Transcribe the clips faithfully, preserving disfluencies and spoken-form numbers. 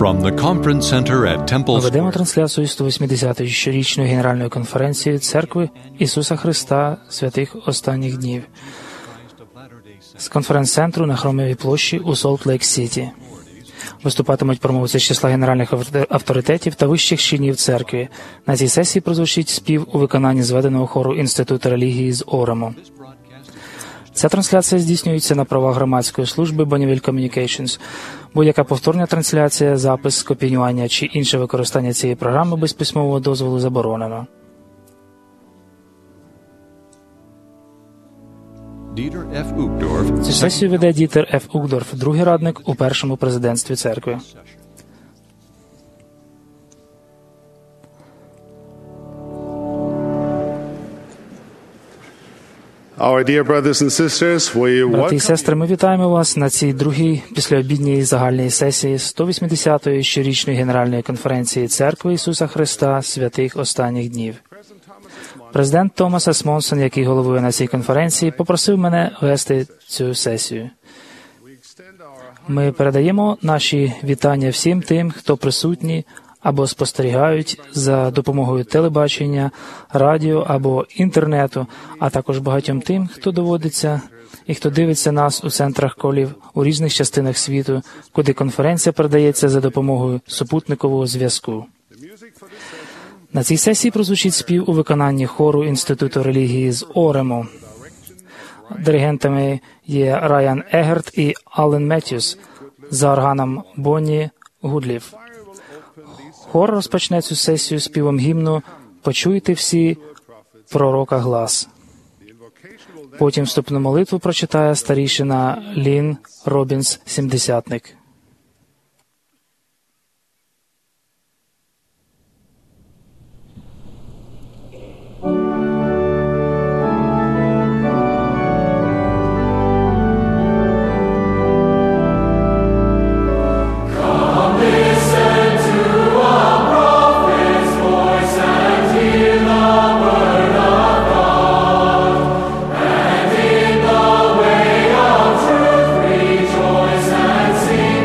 From the conference center at Temple Ми ведемо Square. трансляцію сто вісімдесятої щорічної генеральної конференції Церкви Ісуса Христа святих останніх днів з конференц-центру на Храмовій площі у Солт-Лейк-Сіті. Виступатимуть промовці з числа генеральних авторитетів та вищих чинів церкви. На цій сесії прозвучить спів у виконанні зведеного хору Інституту релігії з Орему. Ця трансляція здійснюється на правах громадської служби Bonneville Communications. Будь-яка повторна трансляція, запис, копіювання чи інше використання цієї програми без письмового дозволу заборонено. Dieter F. Uchtdorf, Цю сесію веде Дітер Ф. Угдорф, другий радник у першому президентстві церкви. Our dear brothers and sisters, we Брати і welcome сестри, ми вітаємо вас на цій другій післяобідній загальній сесії сто вісімдесятої щорічної генеральної конференції Церкви Ісуса Христа святих останніх днів. Президент Томас С. Монсон, який головує на цій конференції, попросив мене вести цю сесію. Ми передаємо наші вітання всім тим, хто присутні або спостерігають за допомогою телебачення, радіо або інтернету, а також багатьом тим, хто доводиться і хто дивиться нас у центрах колів у різних частинах світу, куди конференція передається за допомогою супутникового зв'язку. На цій сесії прозвучить спів у виконанні хору Інституту релігії з Орему. Диригентами є Райан Егерт і Аллен Меттьюс, за органом Бонні Гудліф. Хор розпочне цю сесію співом гімну «Почуйте всі пророка глас». Потім вступну молитву прочитає старійшина Лін Робінс, сімдесятник. Sing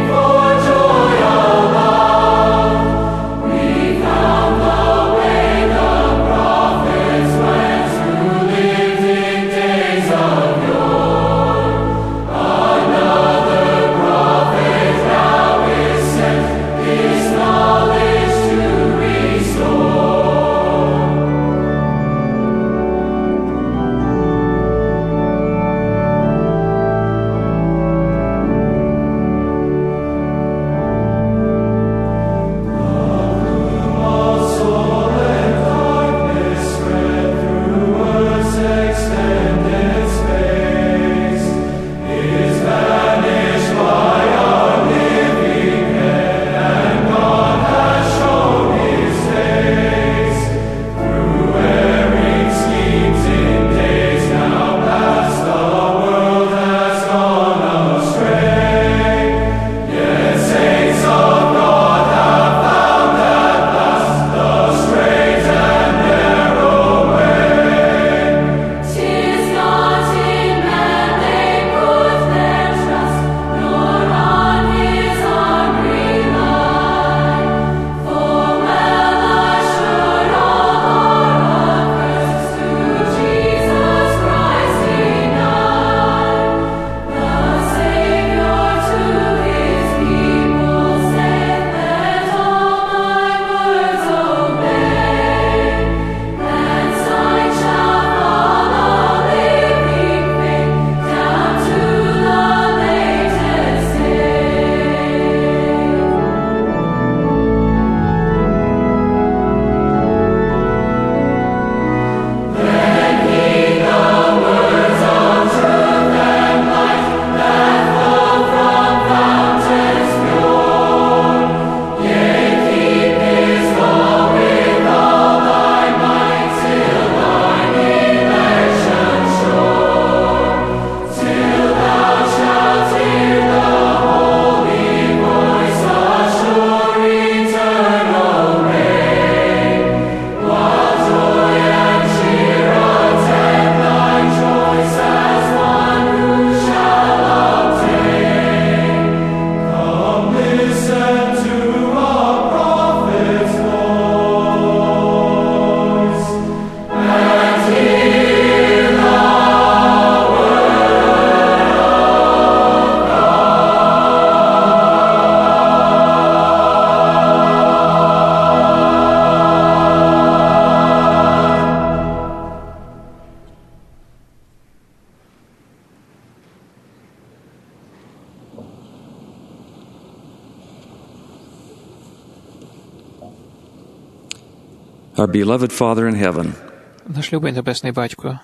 Our beloved Father in heaven, Наш любий Небесний Батько,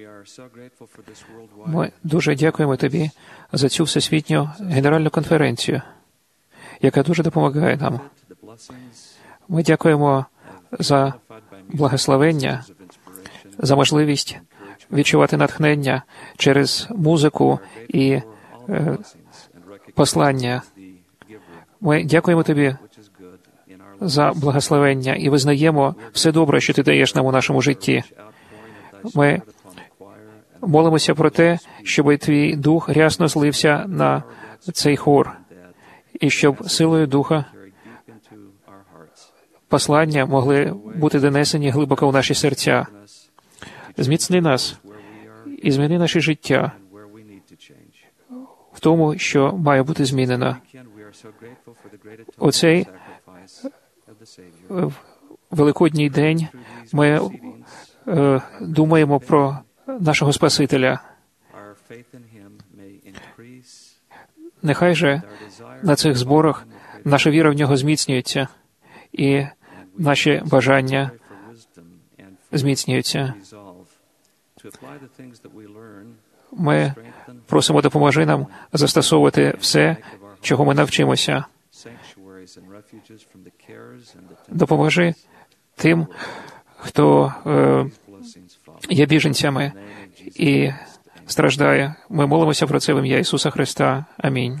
ми дуже дякуємо Тобі за цю всесвітню генеральну конференцію, яка дуже допомагає нам. Ми дякуємо за благословення, за можливість відчувати натхнення через музику і е, послання. Ми дякуємо Тобі за благословення і визнаємо все добре, що Ти даєш нам у нашому житті. Ми молимося про те, щоб Твій Дух рясно злився на цей хор, і щоб силою Духа послання могли бути донесені глибоко в наші серця. Зміцни нас і зміни наше життя в тому, що має бути змінено. У цей Великодній день ми е, думаємо про нашого Спасителя. Нехай же на цих зборах наша віра в Нього зміцнюється, і наші бажання зміцнюються. Ми просимо, допоможи нам застосовувати все, чого ми навчимося. Допоможи тим, хто е, є біженцями і страждає. Ми молимося про це в ім'я Ісуса Христа. Амінь.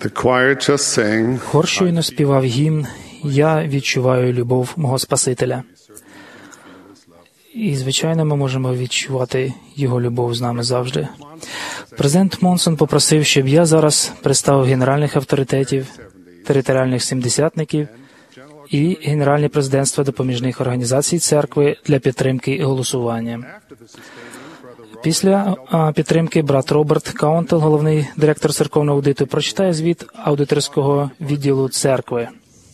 The choir just sang, Хор щойно співав гімн «Я відчуваю любов мого Спасителя». І, звичайно, ми можемо відчувати Його любов з нами завжди. Президент Монсон попросив, щоб я зараз представив генеральних авторитетів, територіальних сімдесятників і генеральні президентства допоміжних організацій церкви для підтримки і голосування. Після а, підтримки брат Роберт Каунтел, головний директор церковного аудиту, прочитає звіт аудиторського відділу церкви.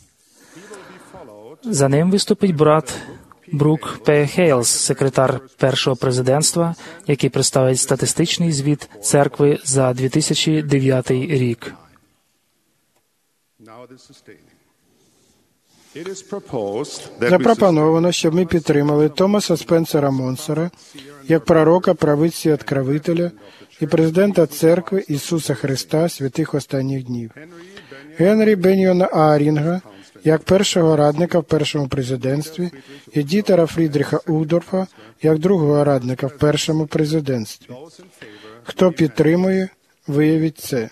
За ним виступить брат Брук П. Хейлс, секретар першого президентства, який представить статистичний звіт церкви за дві тисячі дев'ятий рік. Запропоновано, щоб ми підтримали Томаса Спенсера Монсера як пророка, правиці, откровителя і президента Церкви Ісуса Христа святих останніх днів. Генрі Беньйона Аарінга як першого радника в першому президентстві і Дітера Фрідріха Угдорфа як другого радника в першому президентстві. Хто підтримує, виявіть це.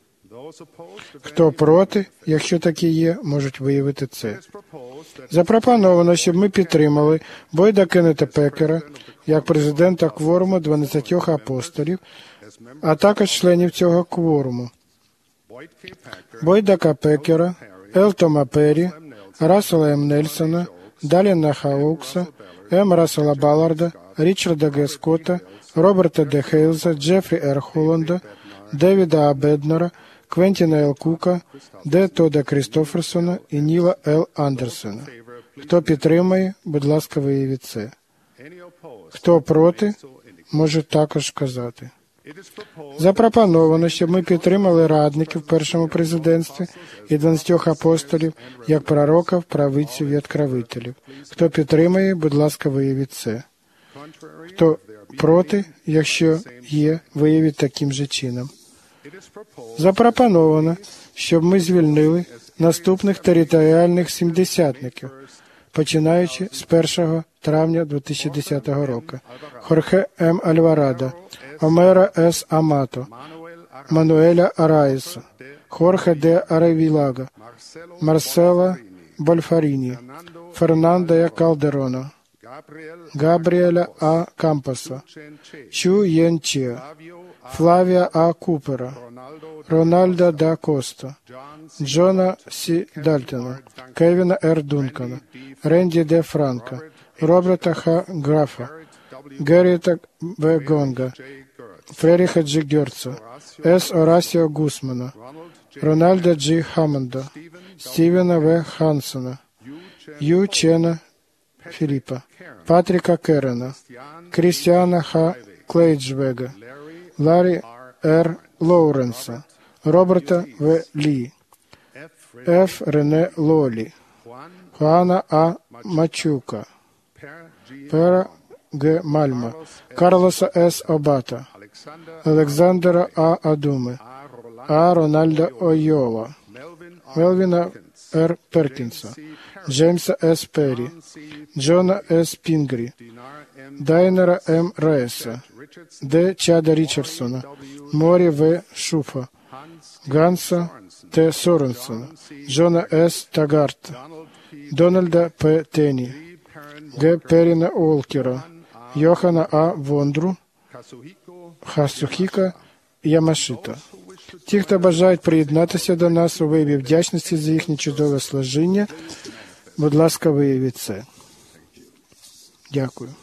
Хто проти, якщо такі є, можуть виявити це. Запропоновано, щоб ми підтримали Бойда Кеннета Пекера як президента кворуму дванадцятьох апостолів, а також членів цього кворуму. Бойда К. Пекера, Елтома Перрі, Рассела М. Нельсона, Даліна Хаукса, М. Рассела Балларда, Річарда Г. Скотта, Роберта Д. Хейлза, Джефрі Р. Холланда, Девіда А. Беднера, Квентіна Л. Кука, Д. Тода Крістоферсона і Ніла Л. Андерсона. Хто підтримує, будь ласка, виявіть це. Хто проти, може також сказати. Запропоновано, щоб ми підтримали радників в першому президентстві і дванадцятьох апостолів як пророків, правиців і откровителів. Хто підтримує, будь ласка, виявіть це. Хто проти, якщо є, виявіть таким же чином. Запропоновано, щоб ми звільнили наступних територіальних сімдесятників, починаючи з першого травня дві тисячі десятого року. Хорхе М. Альварадо, Омера С. Амато, Мануеля Араїса, Хорхе Д. Аревілага, Марсела Больфаріні, Фернандо Калдерона, Габріеля А. Кампоса, Чу Єн Чіа, Флавія А. Купера, Рональда Да Коста, Джона Сі Дальтона, Кевіна Р. Дункана, Ренді Д. Франка, Роберта Х. Графа, Герріта Б. Гонга, Фреріха Дж. Герца, С. Орасіо Гусмана, Рональда Дж. Хаммонда, Стівена В. Хансона, Ю. Чена Філіпа, Патріка Керена, Крістіана Х. Клейджвега, Ларі Р. Лоуренса, Роберта В. Лі, Ф. Рене Лолі, Хуана А. Мачука, Пера Г. Мальма, Карлоса С. Обата, Олександра А. Адуми, А. Рональда Ойола, Мелвіна Р. Перкінса, Джеймса С. Перрі, Джона С. Пінгрі, Дайнера М. Рейса, Д. Чада Річардсона, Морі В. Шуфа, Ганса Т. Соренсона, Джона С. Тагарта, Дональда П. Тені, Г. Періна Олкера, Йохана А. Вондру, Хасухіка Ямашита. Ті, хто бажають приєднатися до нас у вияві вдячності за їхнє чудове служіння, будь ласка, виявіть це. Дякую.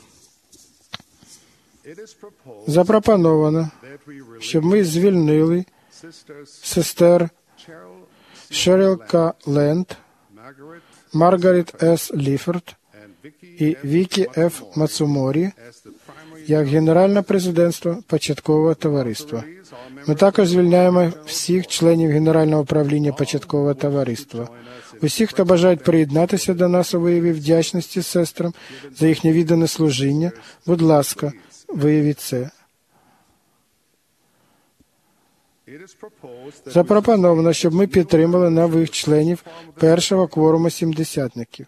Запропоновано, щоб ми звільнили сестер Шеріл К. Ленд, Маргарет С. Ліферт і Вікі Ф. Мацуморі як генеральне президентство початкового товариства. Ми також звільняємо всіх членів Генерального управління початкового товариства. Усі, хто бажають приєднатися до нас у вияві вдячності сестрам за їхнє віддане служіння, будь ласка, виявіть це. Запропоновано, щоб ми підтримали нових членів першого кворуму сімдесятників.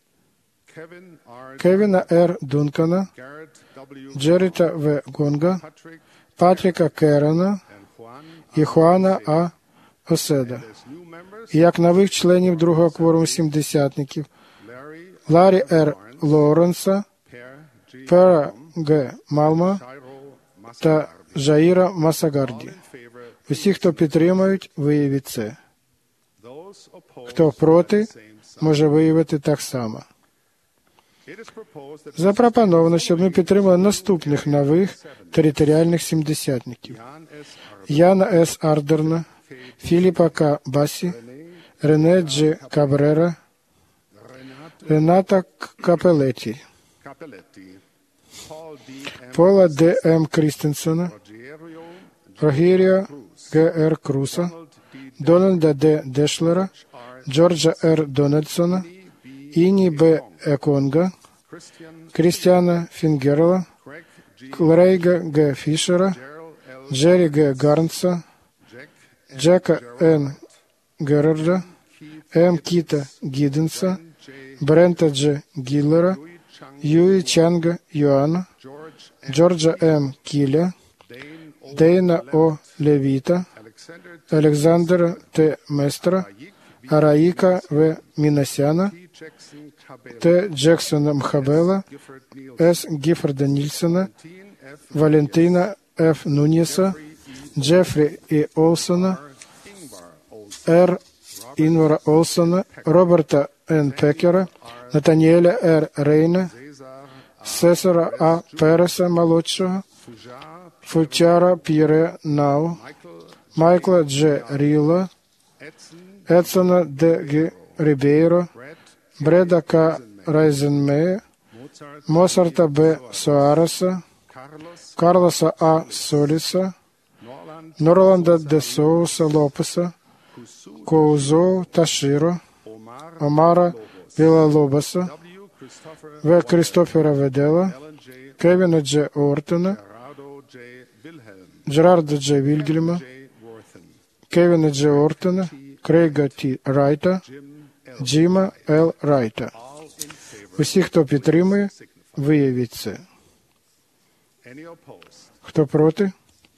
Кевіна Р. Дункана, Джерріта В. Гонга, Патріка Керена і Хуана А. Оседа. І як нових членів другого кворуму сімдесятників Ларі Р. Лоуренса, Пера Г. Малма та Жаїра Масагарді. Усі, хто підтримують, виявіть це. Хто проти, може виявити так само. Запропоновано, щоб ми підтримали наступних нових територіальних сімдесятників. Яна С. Ардерна, Філіпа К. Басі, Рене Дж. Кабрера, Рената Капелеті, Пола Д. М. Крістенсена, Рогеріо Г. Р. Круса, Дональда Д. Дешлера, Джорджа Р. Дональдсона, Іні Б. Еконга, Крістіана Фінгерла, Клрейга Г. Фішера, Джері Г. Гарнса, Джека Н. Герарда, М. Кіта Гіденса, Брента Дж. Гіллера, Юї Чанга Юана, Джорджа М. Кіля, Дейна О. Левіта, Олександра Т. Местера, Араїка В. Мінасяна, Т. Джексона Мхабела, С. Гіфорда Нільсона, Валентина Ф. Нуньєса, Джефрі І. Олсона, Р. Інвара Олсона, Роберта Н. Пекера, Натаніеля Р. Рейна, Сесара А. Переса молодшого, Футяра П'єре Нау, Майкла Дж. Ріла, Едсона Д. Г. Рибейро, Бреда К. Райзенмея, Моцарта Б. Соареса, Карлоса А. Соліса, Норланда Д. Соуса Лопеса, Коузоу Таширо, Омара Вілалобаса, В. Крістофера Ведела, Кевіна Дж. Ортона, Джерарда Дж. Вільгельма, Кевіна Дж. Ортона, Крейга Т. Райта, Джима Л. Райта. Усі, хто підтримує, виявіть це. Хто проти?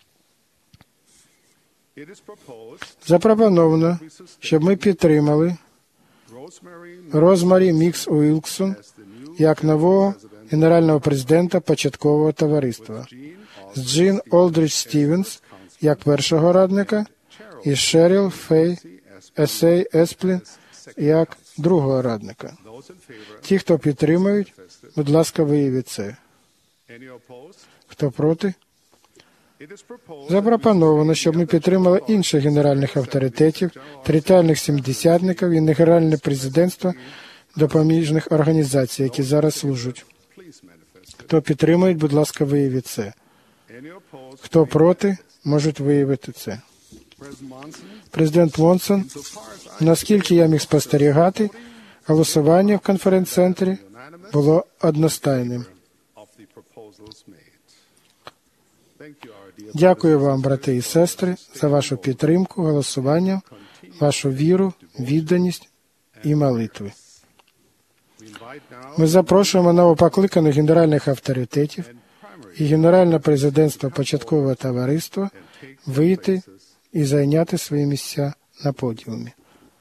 Запропоновано, щоб ми підтримали Розмарі Мікс Уілксон як нового генерального президента початкового товариства, з Джин Олдрідж Стівенс як першого радника і Шеріл Фей Есей Есплін як другого радника. Ті, хто підтримують, будь ласка, виявіть це. Хто проти? Запропоновано, щоб ми підтримали інших генеральних авторитетів, територіальних сімдесятників і генеральне президентство допоміжних організацій, які зараз служать. Хто підтримує, будь ласка, виявіть це. Хто проти, можуть виявити це. Президент Монсон, наскільки я міг спостерігати, голосування в конференц-центрі було одностайним. Дякую вам, брати і сестри, за вашу підтримку, голосування, вашу віру, відданість і молитви. Ми запрошуємо новопокликаних генеральних авторитетів і генеральне президентство початкового товариства вийти і зайняти свої місця на подіумі.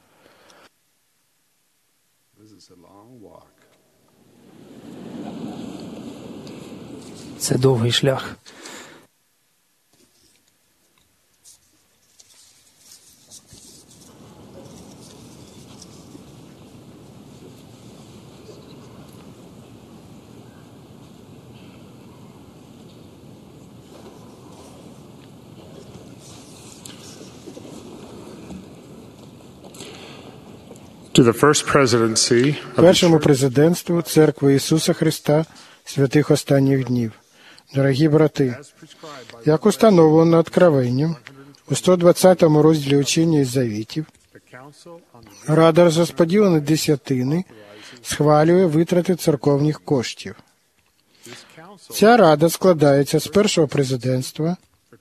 Це довгий шлях. To the first presidency of the Першому президентству Церкви Ісуса Христа святих останніх днів. Дорогі брати, як установлено Откровенням у сто двадцятому розділі Учення із Завітів, Рада розподілення десятини схвалює витрати церковних коштів. Ця рада складається з першого президентства,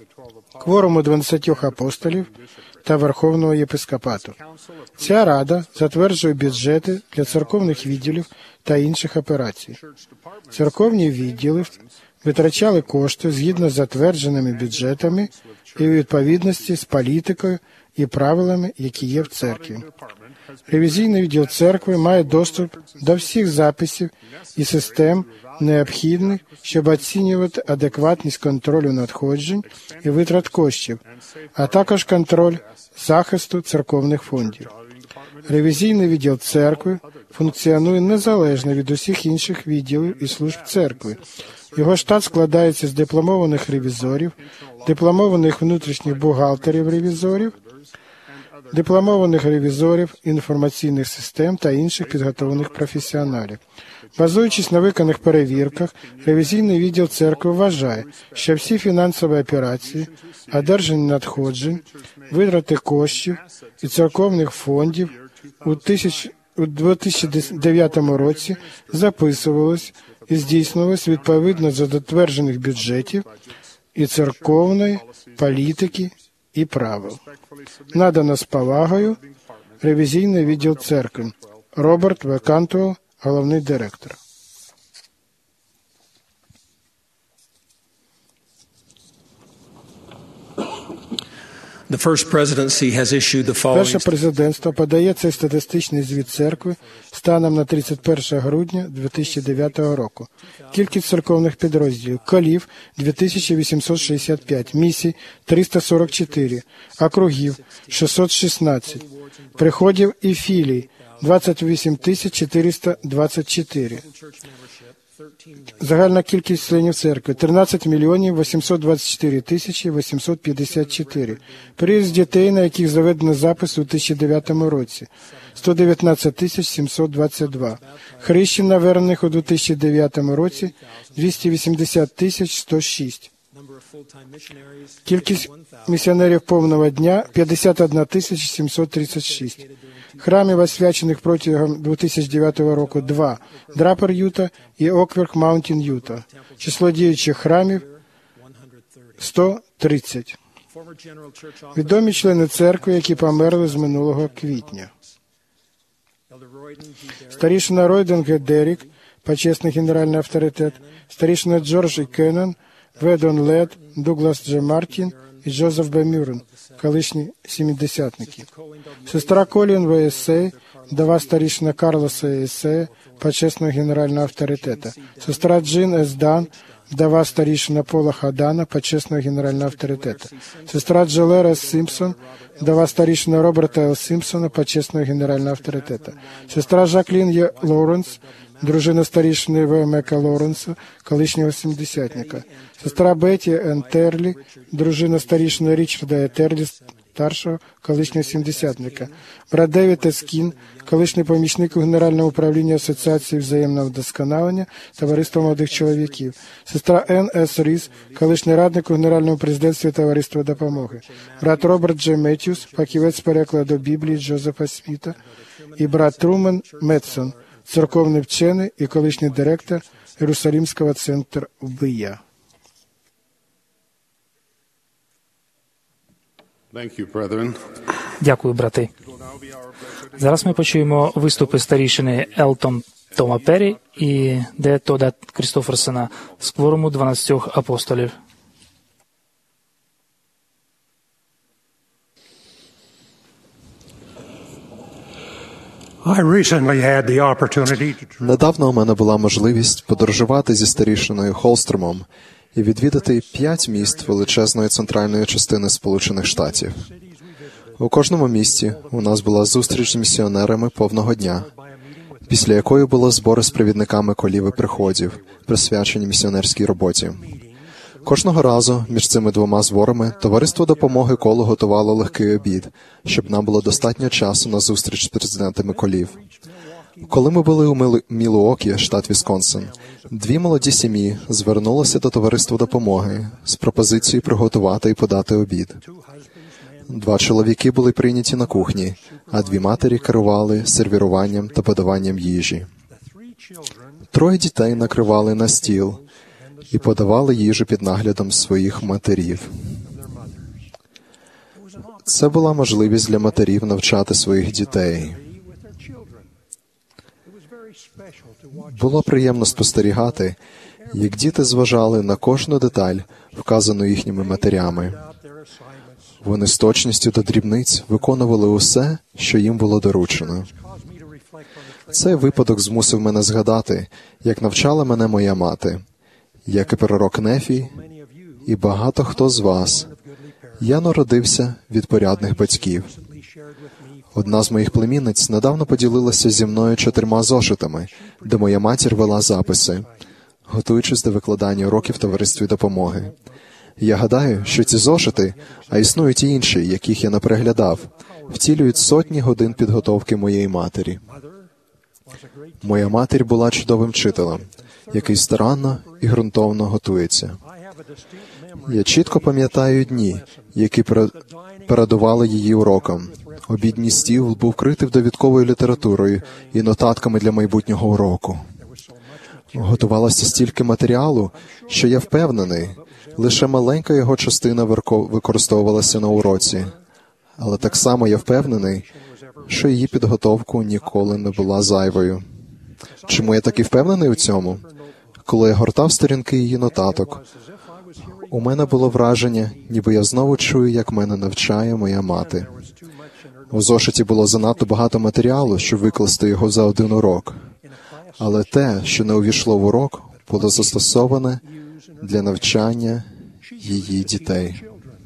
кворуму дванадцятьох апостолів та Верховного єпископату. Ця рада затверджує бюджети для церковних відділів та інших операцій. Церковні відділи витрачали кошти згідно з затвердженими бюджетами і у відповідності з політикою і правилами, які є в церкві. Ревізійний відділ церкви має доступ до всіх записів і систем, необхідних, щоб оцінювати адекватність контролю надходжень і витрат коштів, а також контроль захисту церковних фондів. Ревізійний відділ церкви функціонує незалежно від усіх інших відділів і служб церкви. Його штат складається з дипломованих ревізорів, дипломованих внутрішніх бухгалтерів-ревізорів, дипломованих ревізорів інформаційних систем та інших підготовлених професіоналів. Базуючись на виконаних перевірках, ревізійний відділ церкви вважає, що всі фінансові операції, одержання надходжень, витрати коштів і церковних фондів у дві тисячі дев'ятому році записувалось і здійснювалось відповідно до затверджених бюджетів і церковної політики і правил. Надано з повагою ревізійний відділ церкви. Роберт В. Кантвелл, головний директор. Перше президентство подає цей статистичний звіт церкви станом на тридцять перше грудня дві тисячі дев'ятого року. Кількість церковних підрозділів: колів – дві тисячі вісімсот шістдесят п'ять, місій – триста сорок чотири, округів – шістсот шістнадцять, приходів і філій – двадцять вісім тисяч чотириста двадцять чотири. Загальна кількість членів церкви – тринадцять мільйонів вісімсот двадцять чотири тисячі вісімсот п'ятдесят чотири. Приріст дітей, на яких заведено запис у дві тисячі дев'ятому році – сто дев'ятнадцять тисяч сімсот двадцять два. Хрещень, навернених у дві тисячі дев'ятому році – двісті вісімдесят тисяч сто шість. Кількість місіонерів повного дня – п'ятдесят одна тисяча сімсот тридцять шість. Храмів, освячених протягом дві тисячі дев'ятого року – два – Драпер, Юта і Окверк Маунтін, Юта. Число діючих храмів – сто тридцять. Відомі члени церкви, які померли з минулого квітня. Старішина Ройден Г. Дерік, почесний генеральний авторитет, старішина Джордж І. Кеннон, Ведон Лед, Дуглас Дж. Мартін і Джозеф Б. Мюррен, колишні сімдесятники. Сестра Колін В. Есей, вдова старішина Карлоса Есея, почесного генерального авторитета. Сестра Джин С. Дан, вдова старішина Пола Хадана, почесного генерального авторитета. Сестра Джелера С. Симпсон, вдова старішина Роберта Л. Симпсона, почесного генерального авторитета. Сестра Жаклін Є. Лоуренс, дружина старішини В. Мека Лоуренса, колишнього сімдесятника. Сестра Бетті Н. Терлі, дружина старішини Річарда Е. Терлі, старшого, колишнього сімдесятника. Брат Девід Ескін, колишній помічник у Генеральному управлінні Асоціації взаємного вдосконалення Товариства молодих чоловіків. Сестра Н. С. Ріс, колишній радник у Генеральному президентстві Товариства допомоги. Брат Роберт Дж. Меттьюс, фахівець перекладу Біблії Джозефа Сміта. І брат Трумен Метсон, церковний вчений і колишній директор Єрусалимського центру Вбия. Дякую, брати. Зараз ми почуємо виступи старішини Елтон Тома Перрі і Д. Тода Крістоферсона з кворуму дванадцятьох апостолів. Недавно у мене була можливість подорожувати зі старішиною Холстромом і відвідати п'ять міст величезної центральної частини Сполучених Штатів. У кожному місті у нас була зустріч з місіонерами повного дня, після якої були збори з провідниками колів і приходів, присвячені місіонерській роботі. Кожного разу між цими двома зборами Товариство допомоги колу готувало легкий обід, щоб нам було достатньо часу на зустріч з президентами колів. Коли ми були у Мілуокі, штат Вісконсин, дві молоді сім'ї звернулися до Товариства допомоги з пропозицією приготувати і подати обід. Два чоловіки були прийняті на кухні, а дві матері керували сервіруванням та подаванням їжі. Троє дітей накривали на стіл і подавали їжу під наглядом своїх матерів. Це була можливість для матерів навчати своїх дітей. Було приємно спостерігати, як діти зважали на кожну деталь, вказану їхніми матерями. Вони з точністю до дрібниць виконували усе, що їм було доручено. Цей випадок змусив мене згадати, як навчала мене моя мати, як і пророк Нефій, і багато хто з вас. Я народився від порядних батьків. Одна з моїх племінниць недавно поділилася зі мною чотирма зошитами, де моя матір вела записи, готуючись до викладання уроків в товаристві допомоги. Я гадаю, що ці зошити, а існують і інші, яких я не переглядав, втілюють сотні годин підготовки моєї матері. Моя матір була чудовим вчителем, який старанно і ґрунтовно готується. Я чітко пам'ятаю дні, які передували її урокам. Обідній стіл був критий довідковою літературою і нотатками для майбутнього уроку. Готувалося стільки матеріалу, що я впевнений, лише маленька його частина використовувалася на уроці. Але так само я впевнений, що її підготовка ніколи не була зайвою. Чому я такий впевнений у цьому? Коли я гортав сторінки її нотаток, у мене було враження, ніби я знову чую, як мене навчає моя мати. У зошиті було занадто багато матеріалу, щоб викласти його за один урок. Але те, що не увійшло в урок, було застосоване для навчання її дітей.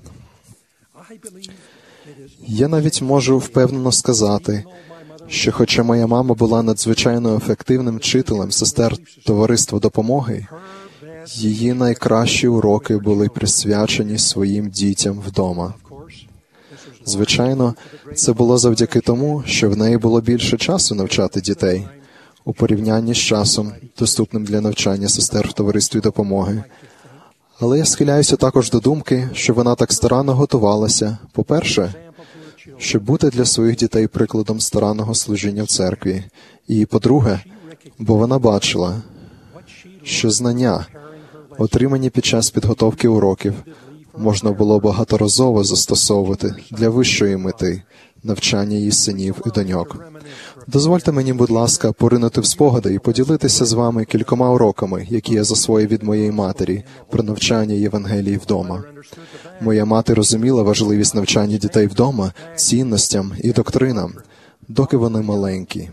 Я навіть можу впевнено сказати, що хоча моя мама була надзвичайно ефективним вчителем сестер товариства допомоги, її найкращі уроки були присвячені своїм дітям вдома. Звичайно, це було завдяки тому, що в неї було більше часу навчати дітей, у порівнянні з часом, доступним для навчання сестер в товаристві допомоги. Але я схиляюся також до думки, що вона так старанно готувалася, по-перше, щоб бути для своїх дітей прикладом старанного служіння в церкві, і, по-друге, бо вона бачила, що знання, отримані під час підготовки уроків, можна було багаторазово застосовувати для вищої мети – навчання її синів і доньок. Дозвольте мені, будь ласка, поринути в спогади і поділитися з вами кількома уроками, які я засвоїв від моєї матері про навчання Євангелії вдома. Моя мати розуміла важливість навчання дітей вдома, цінностям і доктринам, доки вони маленькі.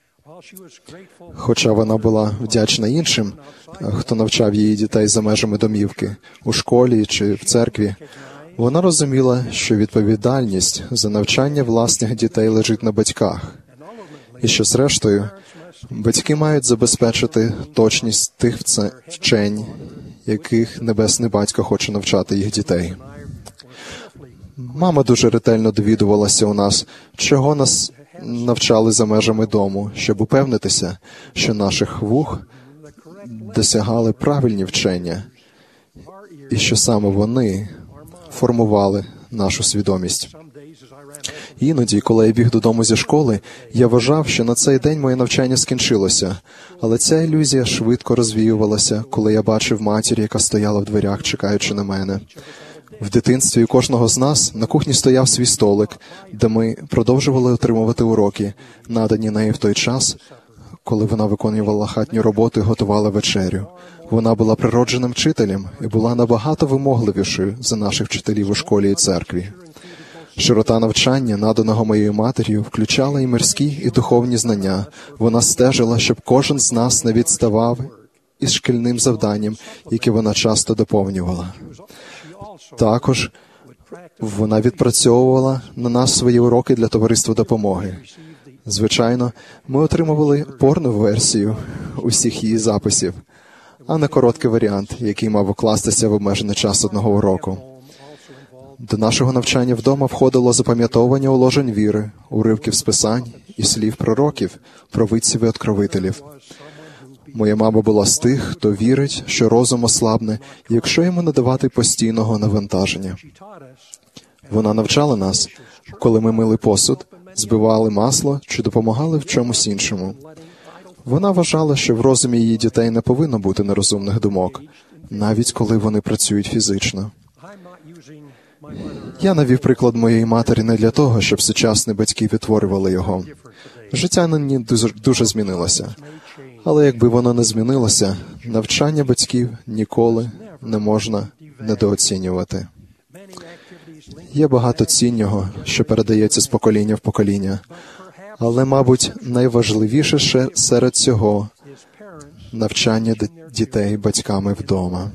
Хоча вона була вдячна іншим, хто навчав її дітей за межами домівки, у школі чи в церкві, вона розуміла, що відповідальність за навчання власних дітей лежить на батьках. І що, зрештою, батьки мають забезпечити точність тих вчень, яких Небесний Батько хоче навчати їх дітей. Мама дуже ретельно довідувалася у нас, чого нас навчали за межами дому, щоб упевнитися, що наших вух досягали правильні вчення, і що саме вони формували нашу свідомість. Іноді, коли я біг додому зі школи, я вважав, що на цей день моє навчання скінчилося, але ця ілюзія швидко розвіювалася, коли я бачив матір, яка стояла в дверях, чекаючи на мене. В дитинстві у кожного з нас на кухні стояв свій столик, де ми продовжували отримувати уроки, надані нею в той час, коли вона виконувала хатню роботу і готувала вечерю. Вона була природженим вчителем і була набагато вимогливішою за наших вчителів у школі і церкві. Широта навчання, наданого моєю матір'ю, включала і мирські, і духовні знання. Вона стежила, щоб кожен з нас не відставав із шкільним завданням, яке вона часто доповнювала. Також вона відпрацьовувала на нас свої уроки для товариства допомоги. Звичайно, ми отримували повну версію усіх її записів, а не короткий варіант, який мав укластися в обмежений час одного уроку. До нашого навчання вдома входило запам'ятовування уложень віри, уривків з писань і слів пророків, провидців і откровителів. Моя мама була з тих, хто вірить, що розум ослабне, якщо йому не давати постійного навантаження. Вона навчала нас, коли ми мили посуд, збивали масло чи допомагали в чомусь іншому. Вона вважала, що в розумі її дітей не повинно бути нерозумних думок, навіть коли вони працюють фізично. Я навів приклад моєї матері не для того, щоб сучасні батьки відтворювали його. Життя нині дуже, дуже змінилося. Але якби воно не змінилося, навчання батьків ніколи не можна недооцінювати. Є багато ціннього, що передається з покоління в покоління. Але, мабуть, найважливіше ще серед цього – навчання дітей батьками вдома.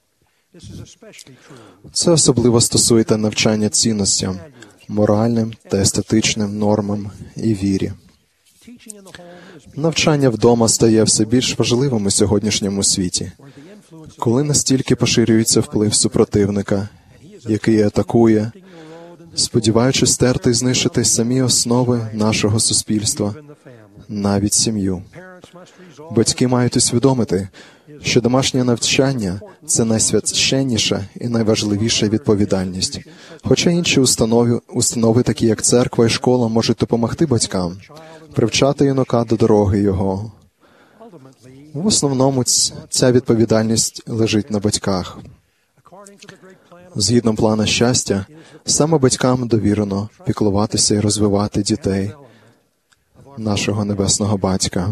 Це особливо стосується навчання цінностям, моральним та естетичним нормам і вірі. Навчання вдома стає все більш важливим у сьогоднішньому світі, коли настільки поширюється вплив супротивника, який атакує, сподіваючись стерти і знищити самі основи нашого суспільства, навіть сім'ю. Батьки мають усвідомити, що домашнє навчання – це найсвященніша і найважливіша відповідальність. Хоча інші установи, установи, такі як церква і школа, можуть допомогти батькам, привчати юнака до дороги його. В основному ця відповідальність лежить на батьках. Згідно плану щастя, саме батькам довірено піклуватися і розвивати дітей нашого Небесного Батька.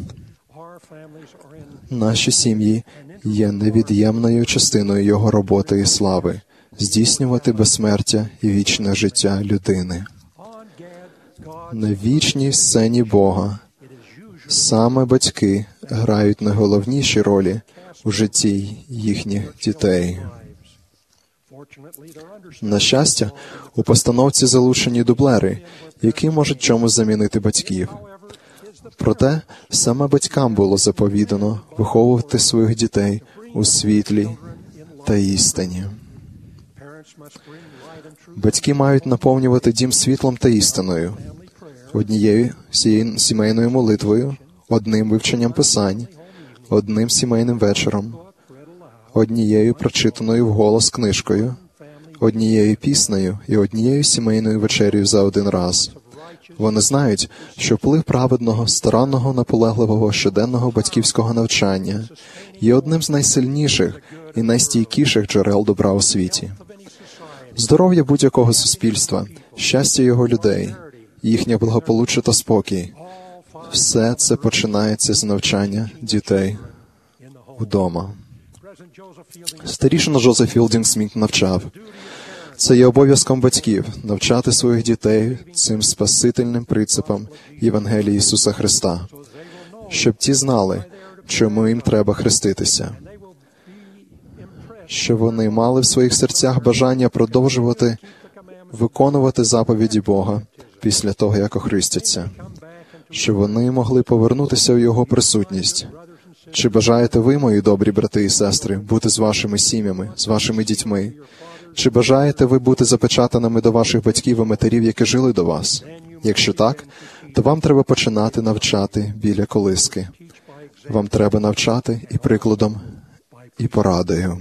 Наші сім'ї є невід'ємною частиною Його роботи і слави – здійснювати безсмертя і вічне життя людини. На вічній сцені Бога саме батьки грають найголовніші ролі у житті їхніх дітей. На щастя, у постановці залучені дублери, які можуть чомусь замінити батьків. Проте, саме батькам було заповідано виховувати своїх дітей у світлі та істині. Батьки мають наповнювати дім світлом та істиною, однією сімейною молитвою, одним вивченням писань, одним сімейним вечором, однією прочитаною вголос книжкою, однією піснею і однією сімейною вечерею за один раз. Вони знають, що вплив праведного, старанного, наполегливого, щоденного батьківського навчання є одним з найсильніших і найстійкіших джерел добра у світі. Здоров'я будь-якого суспільства, щастя його людей, їхнє благополуччя та спокій – все це починається з навчання дітей вдома. Старішина Джозеф Філдінг Сміт навчав: це є обов'язком батьків навчати своїх дітей цим спасительним принципам Євангелії Ісуса Христа, щоб ті знали, чому їм треба хреститися, щоб вони мали в своїх серцях бажання продовжувати виконувати заповіді Бога після того, як охрестяться, щоб вони могли повернутися в Його присутність. Чи бажаєте ви, мої добрі брати і сестри, бути з вашими сім'ями, з вашими дітьми? Чи бажаєте ви бути запечатаними до ваших батьків і матерів, які жили до вас? Якщо так, то вам треба починати навчати біля колиски. Вам треба навчати і прикладом, і порадою.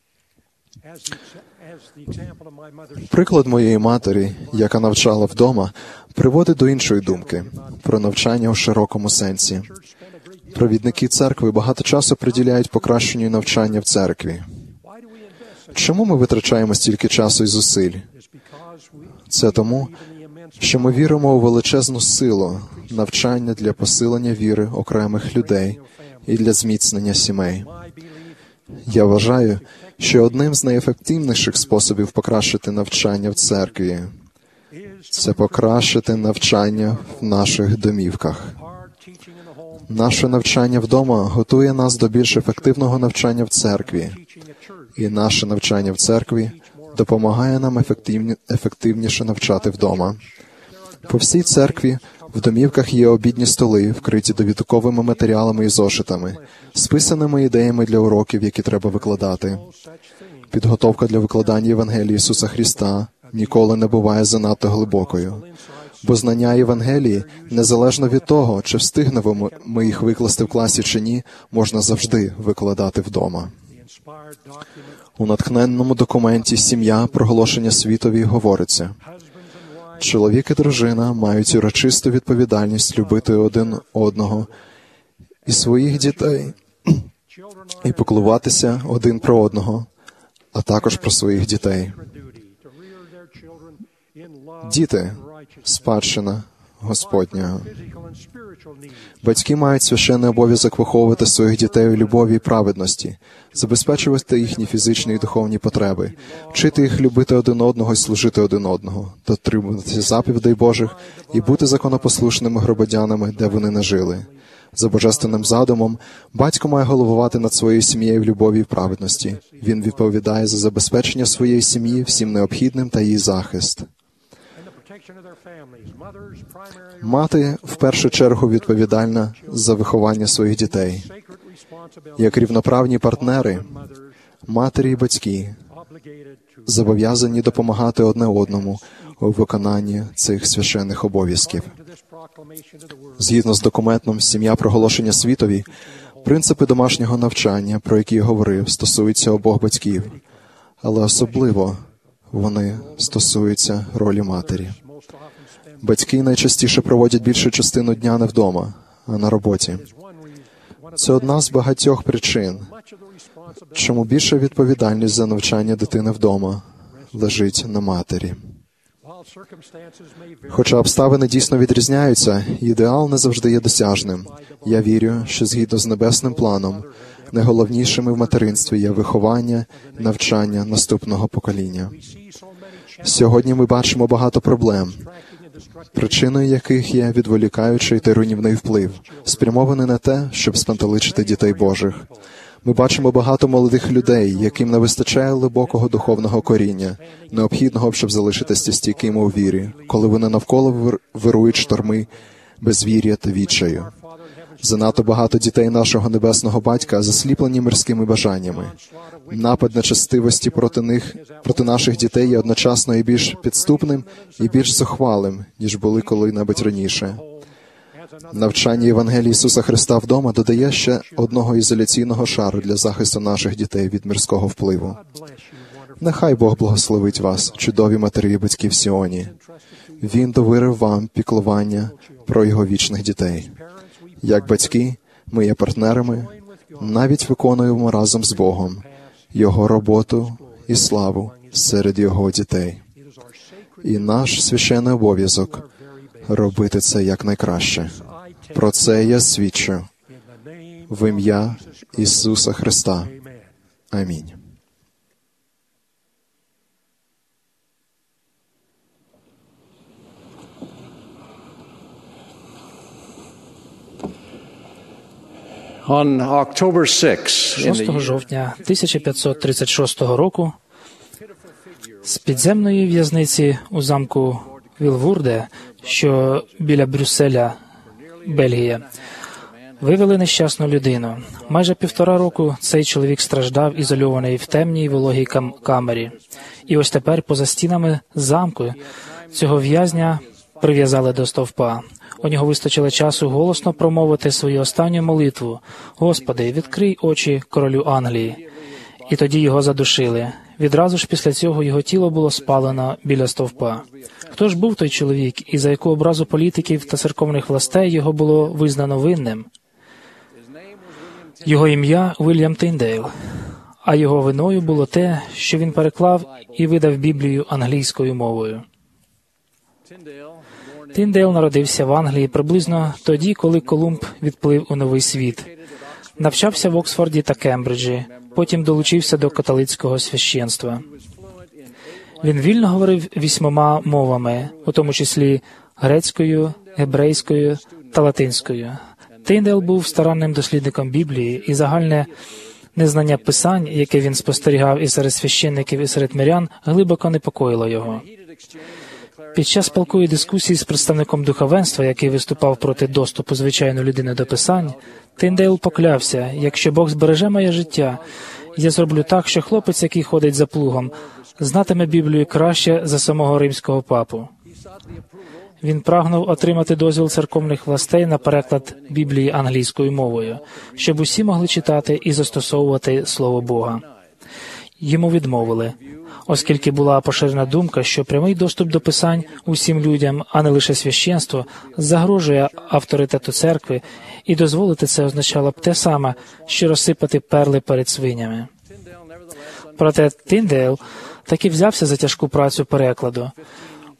Приклад моєї матері, яка навчала вдома, приводить до іншої думки – про навчання у широкому сенсі. Провідники церкви багато часу приділяють покращенню навчання в церкві. Чому ми витрачаємо стільки часу і зусиль? Це тому, що ми віримо у величезну силу навчання для посилення віри окремих людей і для зміцнення сімей. Я вважаю, що одним з найефективніших способів покращити навчання в церкві – це покращити навчання в наших домівках. Наше навчання вдома готує нас до більш ефективного навчання в церкві, і наше навчання в церкві допомагає нам ефективні, ефективніше навчати вдома. По всій церкві в домівках є обідні столи, вкриті довідковими матеріалами і зошитами, списаними ідеями для уроків, які треба викладати. Підготовка для викладання Євангелії Ісуса Христа ніколи не буває занадто глибокою, бо знання Євангелії, незалежно від того, чи встигнемо ми їх викласти в класі чи ні, можна завжди викладати вдома. У натхненному документі «Сім'я. Проголошення світові» говориться: чоловік і дружина мають урочисту відповідальність любити один одного і своїх дітей, і піклуватися один про одного, а також про своїх дітей. Діти – спадщина Господня. Батьки мають священний обов'язок виховувати своїх дітей у любові і праведності, забезпечувати їхні фізичні і духовні потреби, вчити їх любити один одного і служити один одного, дотримуватися заповідей Божих і бути законопослушними громадянами, де вони не жили. За божественним задумом, батько має головувати над своєю сім'єю в любові і праведності. Він відповідає за забезпечення своєї сім'ї всім необхідним та її захист. Мати в першу чергу відповідальна за виховання своїх дітей. Як рівноправні партнери, матері і батьки зобов'язані допомагати одне одному у виконанні цих священних обов'язків. Згідно з документом «Сім'я проголошення світові», принципи домашнього навчання, про які я говорив, стосуються обох батьків, але особливо вони стосуються ролі матері. Батьки найчастіше проводять більшу частину дня не вдома, а на роботі. Це одна з багатьох причин, чому більша відповідальність за навчання дитини вдома лежить на матері. Хоча обставини дійсно відрізняються, ідеал не завжди є досяжним. Я вірю, що згідно з небесним планом, найголовнішими в материнстві є виховання, навчання наступного покоління. Сьогодні ми бачимо багато проблем, причиною яких є відволікаючий та руйнівний вплив, спрямований на те, щоб спантеличити дітей Божих. Ми бачимо багато молодих людей, яким не вистачає глибокого духовного коріння, необхідного, щоб залишитися стійкими у вірі, коли вони навколо вирують шторми безвір'я та відчаю. Занадто багато дітей нашого небесного батька засліплені мирськими бажаннями. Напад нечестивості проти них, проти наших дітей є одночасно і більш підступним, і більш зухвалим, ніж були коли-небудь раніше. Навчання Євангелії Ісуса Христа вдома додає ще одного ізоляційного шару для захисту наших дітей від мирського впливу. Нехай Бог благословить вас, чудові матері і батьки в Сіоні. Він довірив вам піклування про його вічних дітей. Як батьки, ми є партнерами, навіть виконуємо разом з Богом його роботу і славу серед його дітей. І наш священний обов'язок – робити це якнайкраще. Про це я свідчу в ім'я Ісуса Христа. Амінь. шостого жовтня тисяча п'ятсот тридцять шостого року з підземної в'язниці у замку Вілвурде, що біля Брюсселя, Бельгія, вивели нещасну людину. Майже півтора року цей чоловік страждав, ізольований в темній вологій кам- камері. І ось тепер поза стінами замку цього в'язня прив'язали до стовпа. У нього вистачило часу голосно промовити свою останню молитву: «Господи, відкрий очі королю Англії». І тоді його задушили. Відразу ж після цього його тіло було спалено біля стовпа. Хто ж був той чоловік, і за яку образу політиків та церковних властей його було визнано винним? Його ім'я Вільям Тіндейл, а його виною було те, що він переклав і видав Біблію англійською мовою. Тіндейл народився в Англії приблизно тоді, коли Колумб відплив у Новий світ. Навчався в Оксфорді та Кембриджі, потім долучився до католицького священства. Він вільно говорив вісьмома мовами, у тому числі грецькою, гебрейською та латинською. Тіндейл був старанним дослідником Біблії, і загальне незнання писань, яке він спостерігав і серед священників, і серед мирян, глибоко непокоїло його. Під час палкої дискусії з представником духовенства, який виступав проти доступу звичайної людини до писань, Тіндейл поклявся: «Якщо Бог збереже моє життя, я зроблю так, що хлопець, який ходить за плугом, знатиме Біблію краще за самого римського папу». Він прагнув отримати дозвіл церковних властей на переклад Біблії англійською мовою, щоб усі могли читати і застосовувати Слово Бога. Йому відмовили, оскільки була поширена думка, що прямий доступ до писань усім людям, а не лише священству, загрожує авторитету церкви, і дозволити це означало б те саме, що розсипати перли перед свинями. Проте Тіндейл таки взявся за тяжку працю перекладу.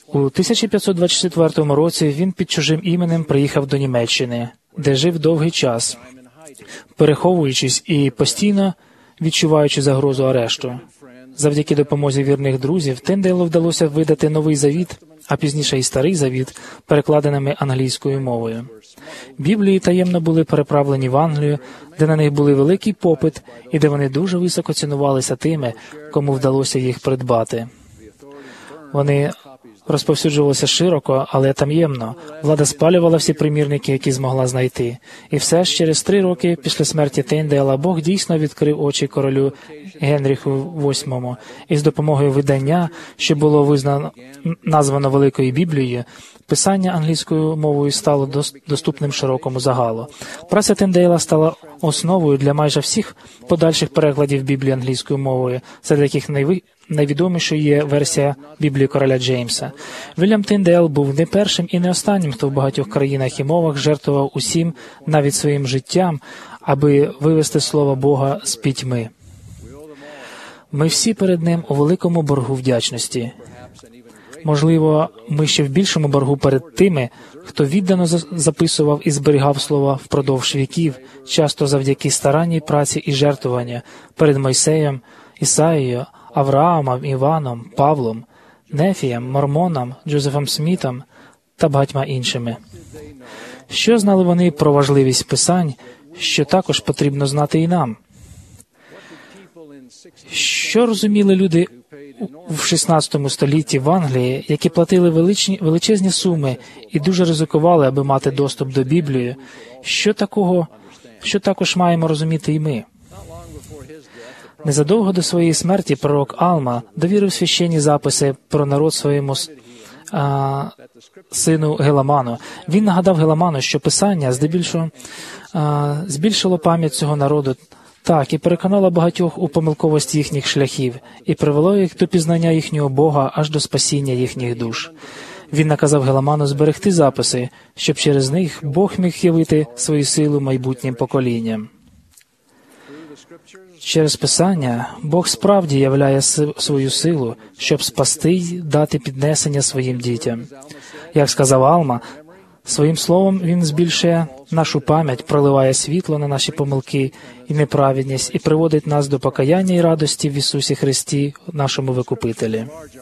У тисяча п'ятсот двадцять четвертому році він під чужим іменем приїхав до Німеччини, де жив довгий час, переховуючись і постійно відчуваючи загрозу арешту. Завдяки допомозі вірних друзів Тиндейлу вдалося видати Новий Завіт, а пізніше і Старий Завіт, перекладеними англійською мовою. Біблії таємно були переправлені в Англію, де на них були великий попит і де вони дуже високо цінувалися тими, кому вдалося їх придбати. Вони розповсюджувалися широко, але таємно. Влада спалювала всі примірники, які змогла знайти. І все ж через три роки після смерті Тиндейла Бог дійсно відкрив очі королю Генріху восьмому. І з допомогою видання, що було визнано, названо Великою Біблією, писання англійською мовою стало доступним широкому загалу. Праця Тиндейла стала основою для майже всіх подальших перекладів Біблії англійською мовою, серед яких найви... найвідомішою є версія Біблії короля Джеймса. Вільям Тиндейл був не першим і не останнім, хто в багатьох країнах і мовах жертвував усім, навіть своїм життям, аби вивести слово Бога з пітьми. Ми всі перед ним у великому боргу вдячності. Можливо, ми ще в більшому боргу перед тими, хто віддано записував і зберігав слова впродовж віків, часто завдяки старанній праці і жертвуванню перед Мойсеєм, Ісаїєю, Авраамом, Іваном, Павлом, Нефієм, Мормоном, Джозефом Смітом та багатьма іншими. Що знали вони про важливість писань, що також потрібно знати і нам? Що розуміли люди в шістнадцятому столітті в Англії, які платили величні, величезні суми і дуже ризикували, аби мати доступ до Біблії? Що такого, що також маємо розуміти і ми? Незадовго до своєї смерті пророк Алма довірив священні записи про народ своєму а, сину Геламану. Він нагадав Геламану, що Писання здебільшого а, збільшило пам'ять цього народу, так, і переконало багатьох у помилковості їхніх шляхів, і привело їх до пізнання їхнього Бога аж до спасіння їхніх душ. Він наказав Геламану зберегти записи, щоб через них Бог міг явити свою силу майбутнім поколінням. Через Писання Бог справді являє свою силу, щоб спасти й дати піднесення своїм дітям. Як сказав Алма, своїм словом Він збільшує нашу пам'ять, проливає світло на наші помилки і неправедність і приводить нас до покаяння і радості в Ісусі Христі, нашому Викупителі.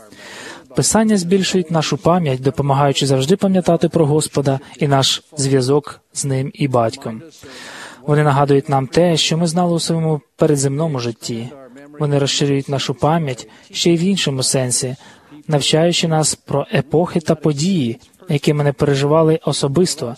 Писання збільшують нашу пам'ять, допомагаючи завжди пам'ятати про Господа і наш зв'язок з Ним і Батьком. Вони нагадують нам те, що ми знали у своєму передземному житті. Вони розширюють нашу пам'ять ще й в іншому сенсі, навчаючи нас про епохи та події, які ми не переживали особисто,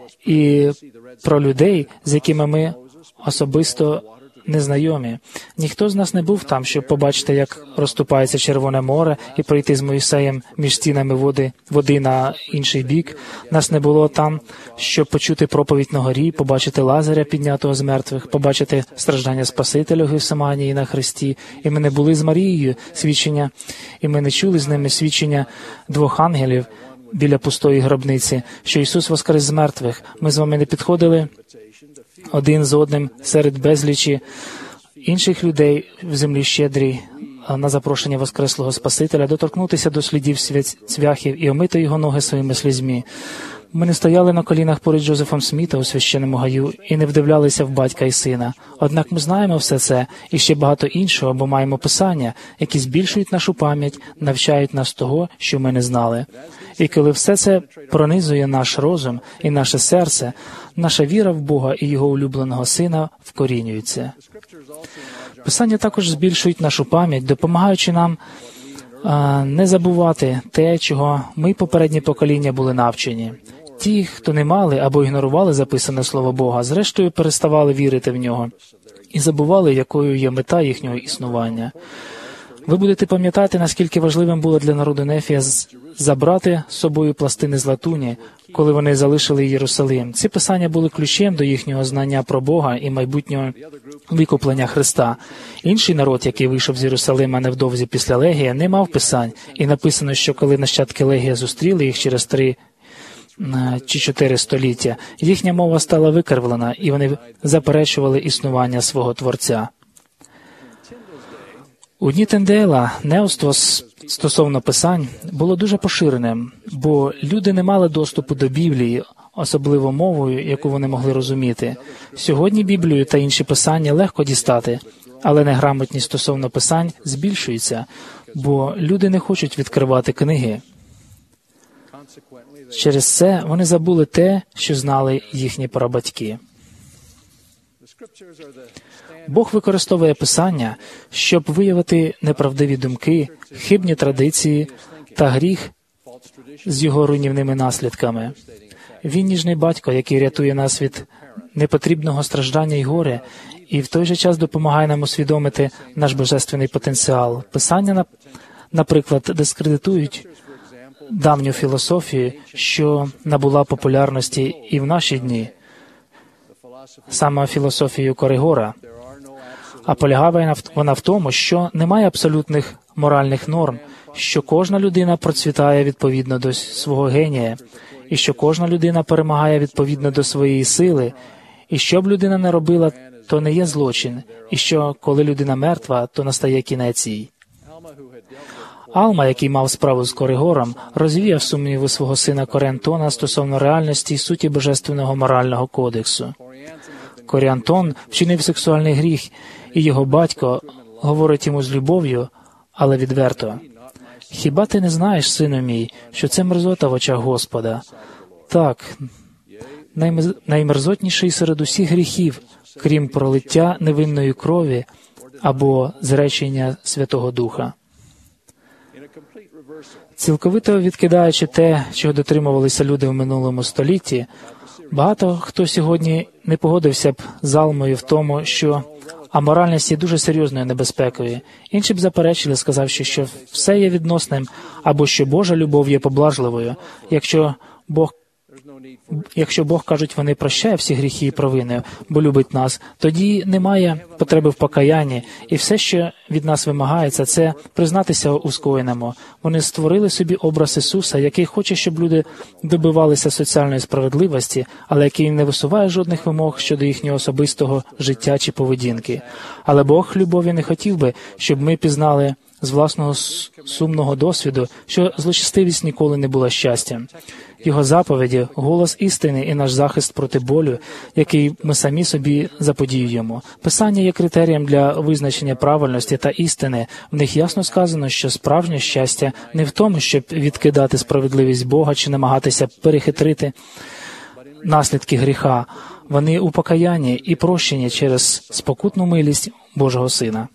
і про людей, з якими ми особисто незнайомі. Ніхто з нас не був там, щоб побачити, як розступається Червоне море і пройти з Моїсеєм між стінами води, води на інший бік. Нас не було там, щоб почути проповідь на горі, побачити Лазаря, піднятого з мертвих, побачити страждання Спасителя у Гефсиманії на хресті. І ми не були з Марією свідчення, і ми не чули з ними свідчення двох ангелів біля пустої гробниці, що Ісус воскрес з мертвих. Ми з вами не підходили один з одним серед безлічі інших людей в землі щедрій на запрошення Воскреслого Спасителя доторкнутися до слідів цвяхів і омити його ноги своїми слізьми. Ми не стояли на колінах поряд Джозефом Сміта у священному гаю і не вдивлялися в батька і сина. Однак ми знаємо все це і ще багато іншого, бо маємо писання, які збільшують нашу пам'ять, навчають нас того, що ми не знали. І коли все це пронизує наш розум і наше серце, наша віра в Бога і Його улюбленого Сина вкорінюється. Писання також збільшують нашу пам'ять, допомагаючи нам а, не забувати те, чого ми, попередні покоління, були навчені. Ті, хто не мали або ігнорували записане Слово Бога, зрештою переставали вірити в нього і забували, якою є мета їхнього існування. Ви будете пам'ятати, наскільки важливим було для народу Нефія забрати з собою пластини з латуні, коли вони залишили Єрусалим. Ці писання були ключем до їхнього знання про Бога і майбутнього викуплення Христа. Інший народ, який вийшов з Єрусалима невдовзі після Легія, не мав писань. І написано, що коли нащадки Легія зустріли їх через три чи чотири століття, їхня мова стала викривлена, і вони заперечували існування свого Творця. У дні Тиндейла неоство стосовно писань було дуже поширеним, бо люди не мали доступу до Біблії, особливо мовою, яку вони могли розуміти. Сьогодні Біблію та інші писання легко дістати, але неграмотність стосовно писань збільшується, бо люди не хочуть відкривати книги. Через це вони забули те, що знали їхні прабатьки. Бог використовує Писання, щоб виявити неправдиві думки, хибні традиції та гріх з його руйнівними наслідками. Він ніжний батько, який рятує нас від непотрібного страждання й горя, і в той же час допомагає нам усвідомити наш божественний потенціал. Писання, наприклад, дискредитують давню філософію, що набула популярності і в наші дні, саме філософію Коригора. А полягає вона в тому, що немає абсолютних моральних норм, що кожна людина процвітає відповідно до свого генія, і що кожна людина перемагає відповідно до своєї сили, і що б людина не робила, то не є злочин, і що, коли людина мертва, то настає кінець їй. Алма, який мав справу з Коригором, розвіяв сумніви свого сина Коріантона стосовно реальності і суті Божественного морального кодексу. Коріантон вчинив сексуальний гріх, і його батько говорить йому з любов'ю, але відверто: «Хіба ти не знаєш, сину мій, що це мерзота в очах Господа? Так, наймез... наймерзотніший серед усіх гріхів, крім пролиття невинної крові або зречення Святого Духа». Цілковито відкидаючи те, чого дотримувалися люди в минулому столітті, багато хто сьогодні не погодився б з Алмою в тому, що аморальність є дуже серйозною небезпекою. Інші б заперечили, сказавши, що все є відносним, або що Божа любов є поблажливою. Якщо Бог Якщо Бог, кажуть, вони прощає всі гріхи і провини, бо любить нас, тоді немає потреби в покаянні, і все, що від нас вимагається, це признатися у скоєному. Вони створили собі образ Ісуса, який хоче, щоб люди добивалися соціальної справедливості, але який не висуває жодних вимог щодо їхнього особистого життя чи поведінки. Але Бог любові не хотів би, щоб ми пізнали з власного сумного досвіду, що злочестивість ніколи не була щастям. Його заповіді – голос істини і наш захист проти болю, який ми самі собі заподіюємо. Писання є критерієм для визначення правильності та істини. В них ясно сказано, що справжнє щастя не в тому, щоб відкидати справедливість Бога чи намагатися перехитрити наслідки гріха. Вони у покаянні і прощенні через спокутну милість Божого Сина.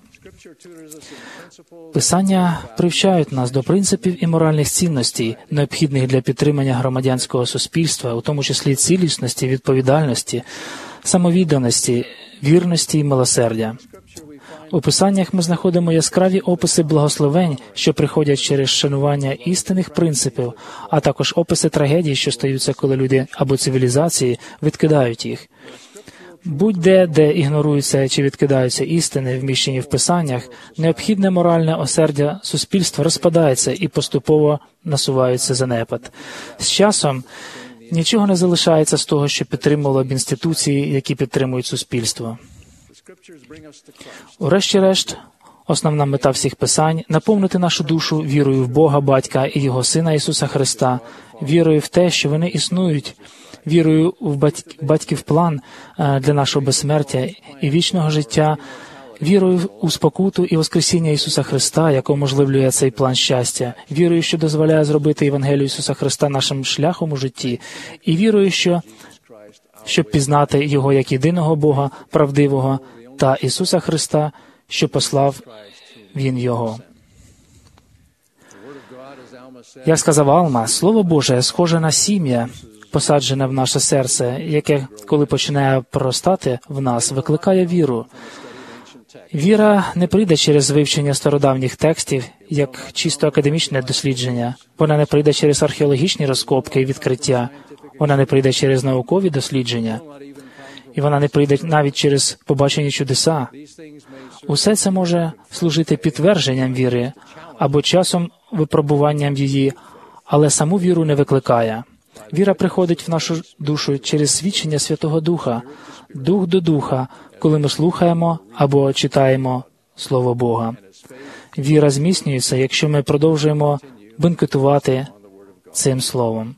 Писання привчають нас до принципів і моральних цінностей, необхідних для підтримання громадянського суспільства, у тому числі цілісності, відповідальності, самовідданості, вірності і милосердя. У Писаннях ми знаходимо яскраві описи благословень, що приходять через шанування істинних принципів, а також описи трагедій, що стаються, коли люди або цивілізації відкидають їх. Будь-де, де ігноруються чи відкидаються істини, вміщені в Писаннях, необхідне моральне осердя суспільства розпадається і поступово насувається занепад. З часом нічого не залишається з того, що підтримувало б інституції, які підтримують суспільство. Урешті-решт, основна мета всіх Писань – наповнити нашу душу вірою в Бога, Батька і Його Сина Ісуса Христа, вірою в те, що вони існують, вірою в батьків план для нашого безсмертя і вічного життя, вірою у спокуту і воскресіння Ісуса Христа, яке уможливлює цей план щастя, вірою, що дозволяє зробити Євангелію Ісуса Христа нашим шляхом у житті, і вірою, що, щоб пізнати Його як єдиного Бога, правдивого, та Ісуса Христа, що послав Він Його. Як сказав Алма, Слово Боже схоже на сім'я, посаджене в наше серце, яке, коли починає проростати в нас, викликає віру. Віра не прийде через вивчення стародавніх текстів, як чисто академічне дослідження. Вона не прийде через археологічні розкопки і відкриття. Вона не прийде через наукові дослідження. І вона не прийде навіть через побачені чудеса. Усе це може служити підтвердженням віри або часом випробуванням її, але саму віру не викликає. Віра приходить в нашу душу через свідчення Святого Духа, дух до духа, коли ми слухаємо або читаємо Слово Бога. віра зміцнюється, якщо ми продовжуємо бенкетувати цим словом.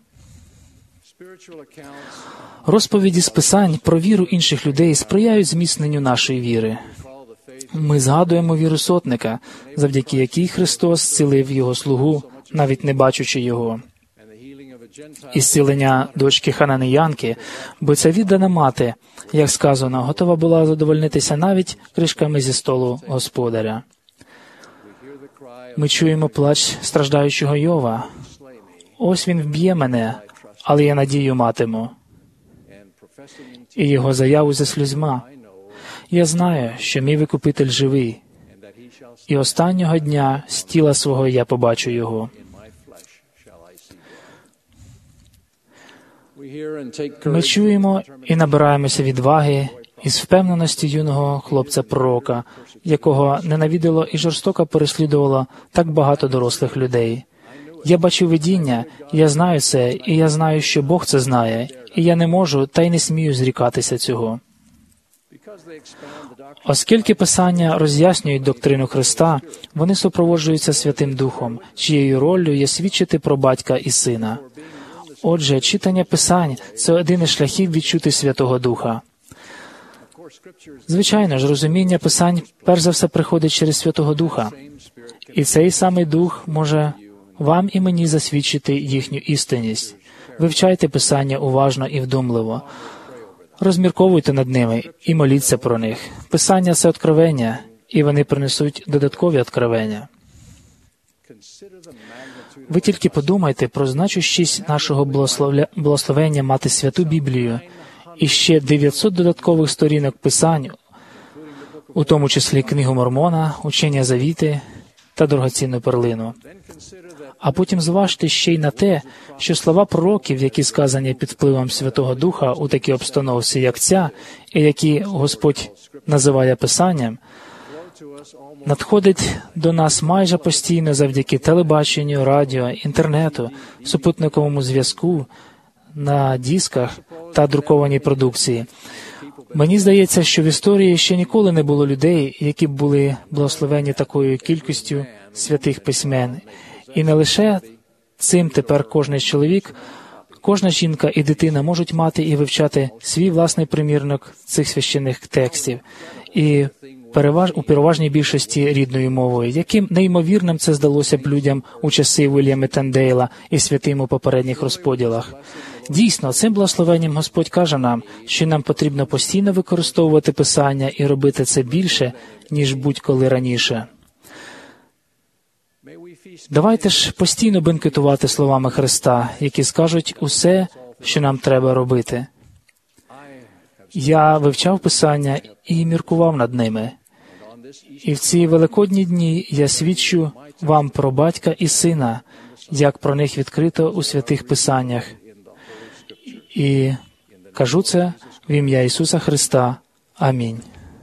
Розповіді з Писань про віру інших людей сприяють зміцненню нашої віри. Ми згадуємо віру сотника, завдяки якій Христос зцілив його слугу, навіть не бачучи його. І зцілення дочки Хананіянки, бо ця віддана мати, як сказано, готова була задовольнитися навіть кришками зі столу господаря. Ми чуємо плач страждаючого Йова. Ось він вб'є мене, але я надію матиму. І його заяву зі сльозьма. Я знаю, що мій Викупитель живий, і останнього дня з тіла свого я побачу його. Ми чуємо і набираємося відваги із впевненості юного хлопця-пророка, якого ненавиділо і жорстоко переслідувало так багато дорослих людей. Я бачу видіння, я знаю це, і я знаю, що Бог це знає, і я не можу та й не смію зрікатися цього. Оскільки Писання роз'яснюють доктрину Христа, вони супроводжуються Святим Духом, чиєю роллю є свідчити про батька і сина. Отже, читання Писань – це один із шляхів відчути Святого Духа. Звичайно ж, розуміння Писань перш за все приходить через Святого Духа. І цей самий Дух може вам і мені засвідчити їхню істинність. Вивчайте Писання уважно і вдумливо. Розмірковуйте над ними і моліться про них. Писання – це откровення, і вони принесуть додаткові откровення. Ви тільки подумайте про значущість нашого благословля... благословення мати Святу Біблію і ще дев'ятсот додаткових сторінок Писань, у тому числі Книгу Мормона, Учення Завіти та дорогоцінну перлину. А потім зважте ще й на те, що слова пророків, які сказані під впливом Святого Духа у такій обстановці, як ця, і які Господь називає Писанням, надходить до нас майже постійно завдяки телебаченню, радіо, інтернету, супутниковому зв'язку, на дисках та друкованій продукції. Мені здається, що в історії ще ніколи не було людей, які б були благословені такою кількістю святих письмен. І не лише цим тепер кожний чоловік, кожна жінка і дитина можуть мати і вивчати свій власний примірник цих священних текстів. І переваж... у переважній більшості рідною мовою. Яким неймовірним це здалося б людям у часи Вільяма Тендейла і святим у попередніх розподілах. Дійсно, цим благословенням Господь каже нам, що нам потрібно постійно використовувати Писання і робити це більше, ніж будь-коли раніше. Давайте ж постійно бенкетувати словами Христа, які скажуть усе, що нам треба робити. Я вивчав Писання і міркував над ними. І в ці великодні дні я свідчу вам про батька і сина, як про них відкрито у святих Писаннях. І кажу це в ім'я Ісуса Христа. Амінь.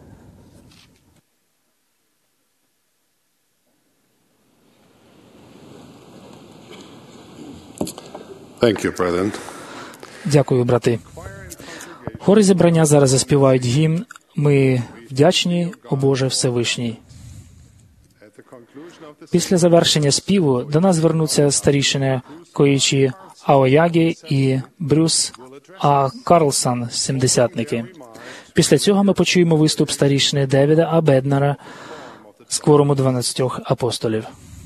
Thank you, brethren. Дякую, брати. Хори зібрання зараз заспівають гімн «Ми вдячні, о Боже Всевишній». Після завершення співу до нас звернуться старішини Коїчі Аоягі і Брюс А. Карлсон, сімдесятники. Після цього ми почуємо виступ старішини Девіда А. Беднера з кворуму дванадцятьох апостолів.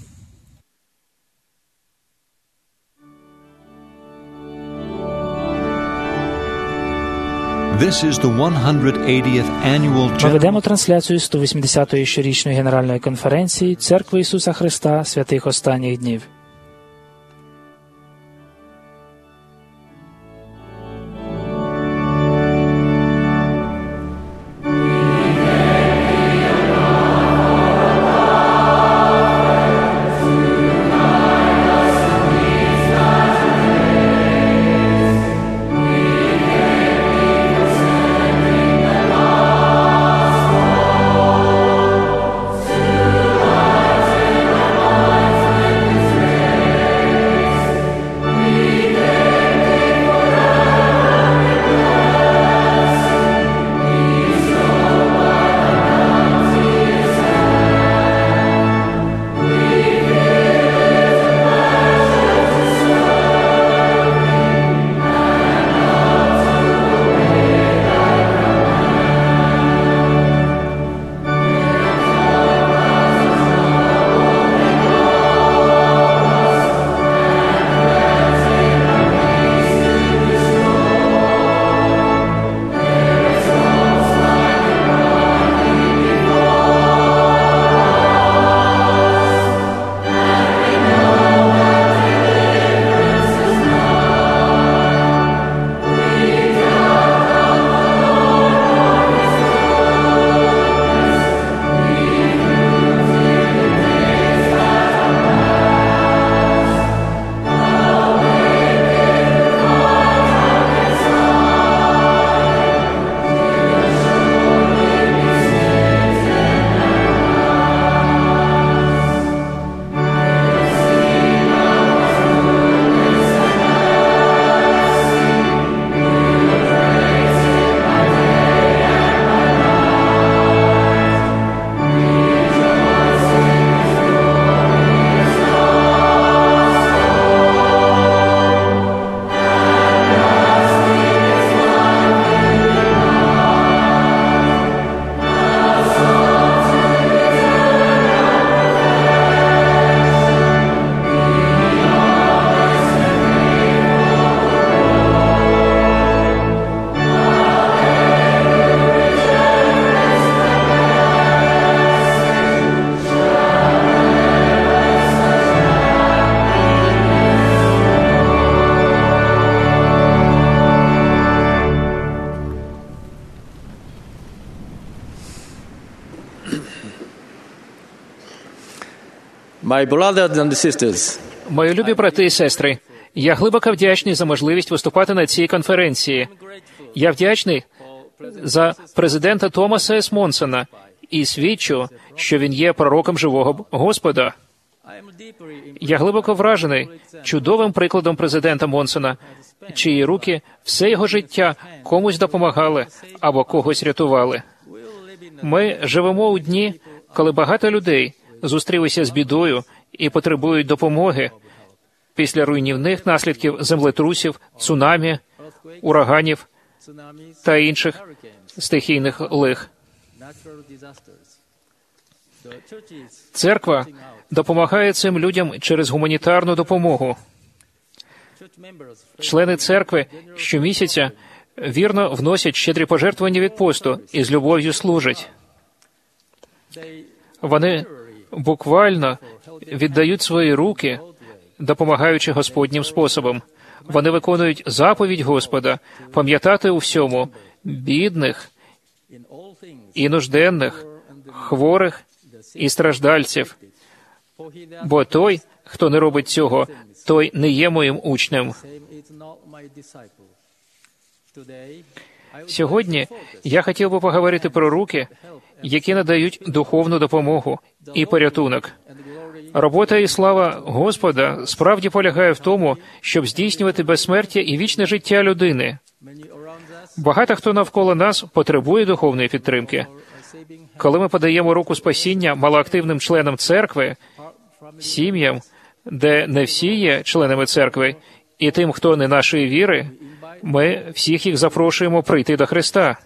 This is the one hundred eightieth annual Ми ведемо трансляцію сто вісімдесятої щорічної Генеральної конференції Церкви Ісуса Христа святих останніх днів. My brothers and sisters, Мої любі брати і сестри, я глибоко вдячний за можливість виступати на цій конференції. Я вдячний за президента Томаса С. Монсона і свідчу, що він є пророком живого Господа. Я глибоко вражений чудовим прикладом президента Монсона, чиї руки все його життя комусь допомагали або когось рятували. Ми живемо у дні, коли багато людей зустрілися з бідою і потребують допомоги після руйнівних наслідків землетрусів, цунамі, ураганів та інших стихійних лих. Церква допомагає цим людям через гуманітарну допомогу. Члени церкви щомісяця вірно вносять щедрі пожертвування від посту і з любов'ю служать. Вони буквально віддають свої руки, допомагаючи Господнім способом. Вони виконують заповідь Господа пам'ятати у всьому бідних і нужденних, хворих і страждальців. Бо той, хто не робить цього, той не є моїм учнем. Сьогодні я хотів би поговорити про руки, які надають духовну допомогу і порятунок. Робота і слава Господа справді полягає в тому, щоб здійснювати безсмертя і вічне життя людини. Багато хто навколо нас потребує духовної підтримки. Коли ми подаємо руку спасіння малоактивним членам церкви, сім'ям, де не всі є членами церкви, і тим, хто не нашої віри, ми всіх їх запрошуємо прийти до Христа.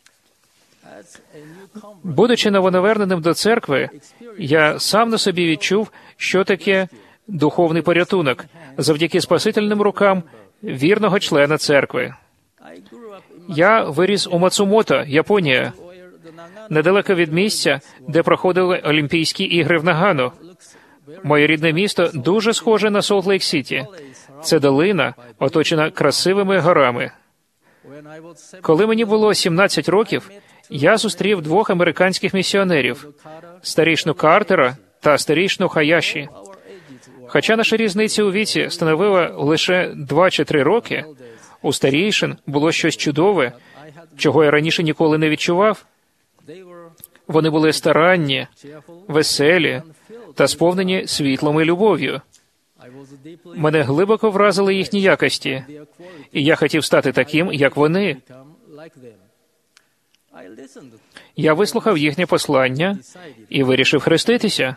Будучи новонаверненим до церкви, я сам на собі відчув, що таке духовний порятунок завдяки спасительним рукам вірного члена церкви. Я виріс у Мацумото, Японія, недалеко від місця, де проходили Олімпійські ігри в Нагану. Моє рідне місто дуже схоже на Солт-Лейк-Сіті. Це долина, оточена красивими горами. Коли мені було сімнадцять років, я зустрів двох американських місіонерів – старішну Картера та старішну Хаяші. Хоча наша різниця у віці становила лише два чи три роки, у старійшин було щось чудове, чого я раніше ніколи не відчував. Вони були старанні, веселі та сповнені світлом і любов'ю. Мене глибоко вразили їхні якості, і я хотів стати таким, як вони. Я вислухав їхнє послання і вирішив хреститися.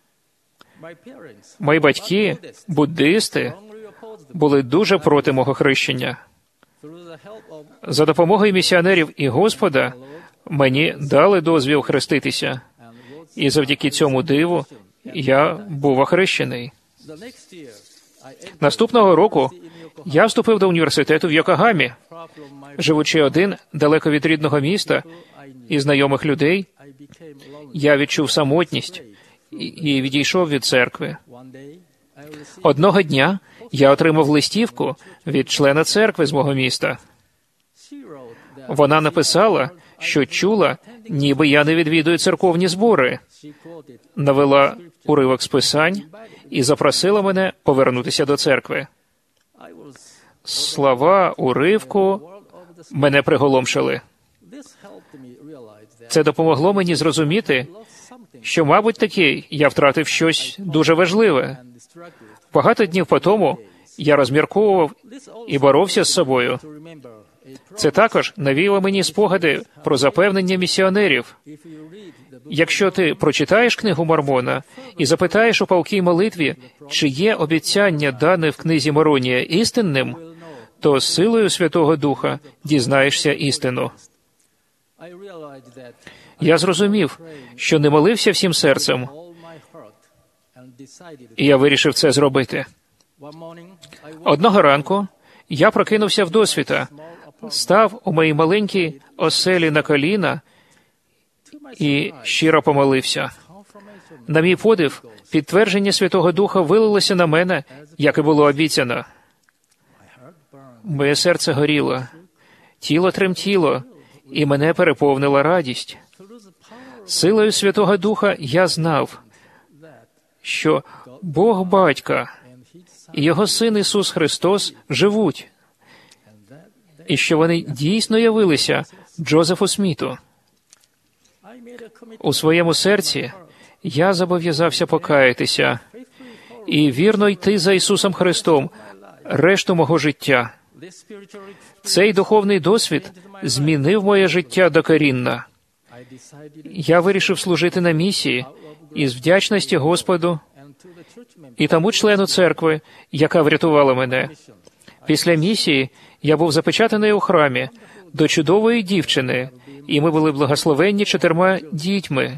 Мої батьки, буддисти, були дуже проти мого хрещення. За допомогою місіонерів і Господа мені дали дозвіл хреститися, і завдяки цьому диву я був охрещений. Наступного року я вступив до університету в Йокогамі. Живучи один, далеко від рідного міста і знайомих людей, я відчув самотність і відійшов від церкви. Одного дня я отримав листівку від члена церкви з мого міста. Вона написала, що чула, ніби я не відвідую церковні збори, навела уривок з Писань і запросила мене повернутися до церкви. Слова уривку мене приголомшили. Це допомогло мені зрозуміти, що, мабуть, таки я втратив щось дуже важливе. Багато днів по тому я розмірковував і боровся з собою. Це також навіяло мені спогади про запевнення місіонерів. Якщо ти прочитаєш книгу Мормона і запитаєш у палкій молитві, чи є обіцяння, дане в книзі Моронія, істинним, то силою Святого Духа дізнаєшся істину. Я зрозумів, що не молився всім серцем, і я вирішив це зробити. Одного ранку я прокинувся вдосвіта, став у моїй маленькій оселі на коліна і щиро помолився. На мій подив, підтвердження Святого Духа вилилося на мене, як і було обіцяно. Моє серце горіло, тіло тремтіло, і мене переповнила радість. Силою Святого Духа я знав, що Бог Батька і Його Син Ісус Христос живуть, і що вони дійсно явилися Джозефу Сміту. У своєму серці я зобов'язався покаятися і вірно йти за Ісусом Христом решту мого життя. Цей духовний досвід змінив моє життя докорінно. Я вирішив служити на місії із вдячності Господу і тому члену церкви, яка врятувала мене. Після місії я був запечатаний у храмі до чудової дівчини, і ми були благословенні чотирма дітьми.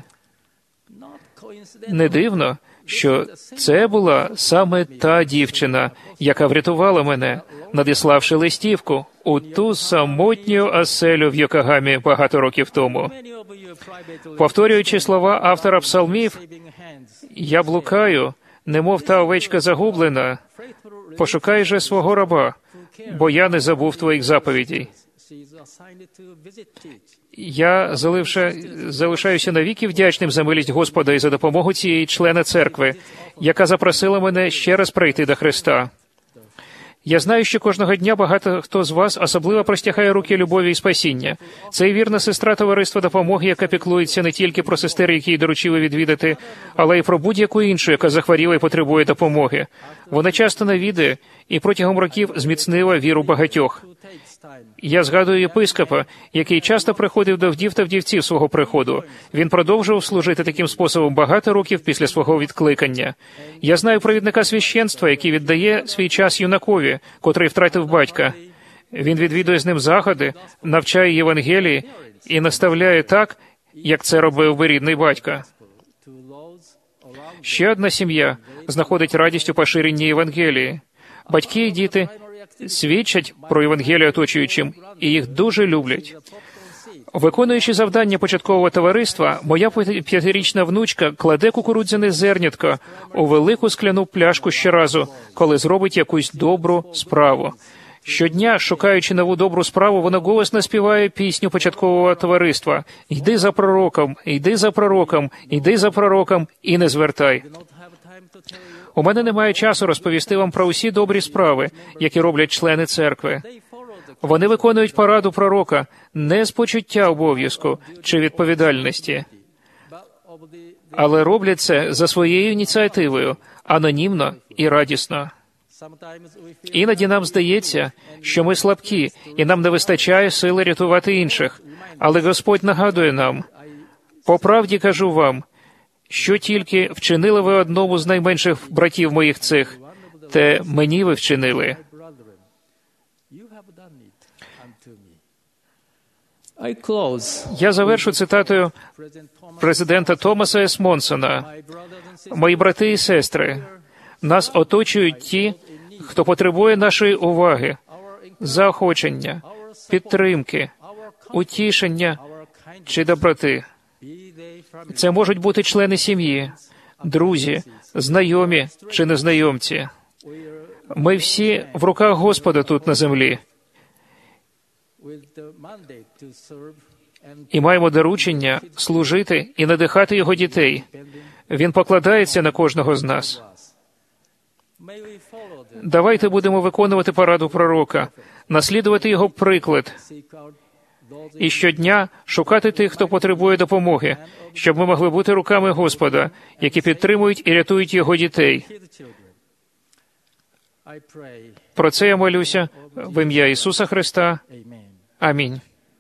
Не дивно, що це була саме та дівчина, яка врятувала мене, надіславши листівку у ту самотню оселю в Йокогамі багато років тому. Повторюючи слова автора псалмів, «Я блукаю, немов та овечка загублена, пошукай же свого раба, бо я не забув твоїх заповідей». Я заливша, залишаюся навіки вдячним за милість Господа і за допомогу цієї члена церкви, яка запросила мене ще раз прийти до Христа. Я знаю, що кожного дня багато хто з вас особливо простягає руки любові і спасіння. Це і вірна сестра товариства допомоги, яка піклується не тільки про сестер, які їй доручили відвідати, але й про будь-яку іншу, яка захворіла і потребує допомоги. Вона часто навідує і протягом років зміцнила віру багатьох. Я згадую єпископа, який часто приходив до вдів та вдівців свого приходу. Він продовжував служити таким способом багато років після свого відкликання. Я знаю провідника священства, який віддає свій час юнакові, котрий втратив батька. Він відвідує з ним заходи, навчає Євангелії і наставляє так, як це робив би рідний батько. Ще одна сім'я знаходить радість у поширенні Євангелії. Батьки і діти свідчать про Євангелію оточуючим, і їх дуже люблять. Виконуючи завдання початкового товариства, моя п'ятирічна внучка кладе кукурудзяне зернятко у велику скляну пляшку щоразу, коли зробить якусь добру справу. Щодня, шукаючи нову добру справу, вона голосно співає пісню початкового товариства «Йди за пророком, йди за пророком, йди за пророком і не звертай». У мене немає часу розповісти вам про усі добрі справи, які роблять члени церкви. Вони виконують пораду пророка не з почуття обов'язку чи відповідальності, але роблять це за своєю ініціативою, анонімно і радісно. Іноді нам здається, що ми слабкі, і нам не вистачає сили рятувати інших. Але Господь нагадує нам, «По правді кажу вам, що тільки вчинили ви одному з найменших братів моїх цих, те мені ви вчинили». Я завершу цитатою президента Томаса С. Монсона. «Мої брати і сестри, нас оточують ті, хто потребує нашої уваги, заохочення, підтримки, утішення чи доброти. Це можуть бути члени сім'ї, друзі, знайомі чи незнайомці. Ми всі в руках Господа тут на землі. І маємо доручення служити і надихати Його дітей. Він покладається на кожного з нас. Давайте будемо виконувати пораду пророка, наслідувати його приклад і щодня шукати тих, хто потребує допомоги, щоб ми могли бути руками Господа, які підтримують і рятують Його дітей. Про це я молюся в ім'я Ісуса Христа. Амінь.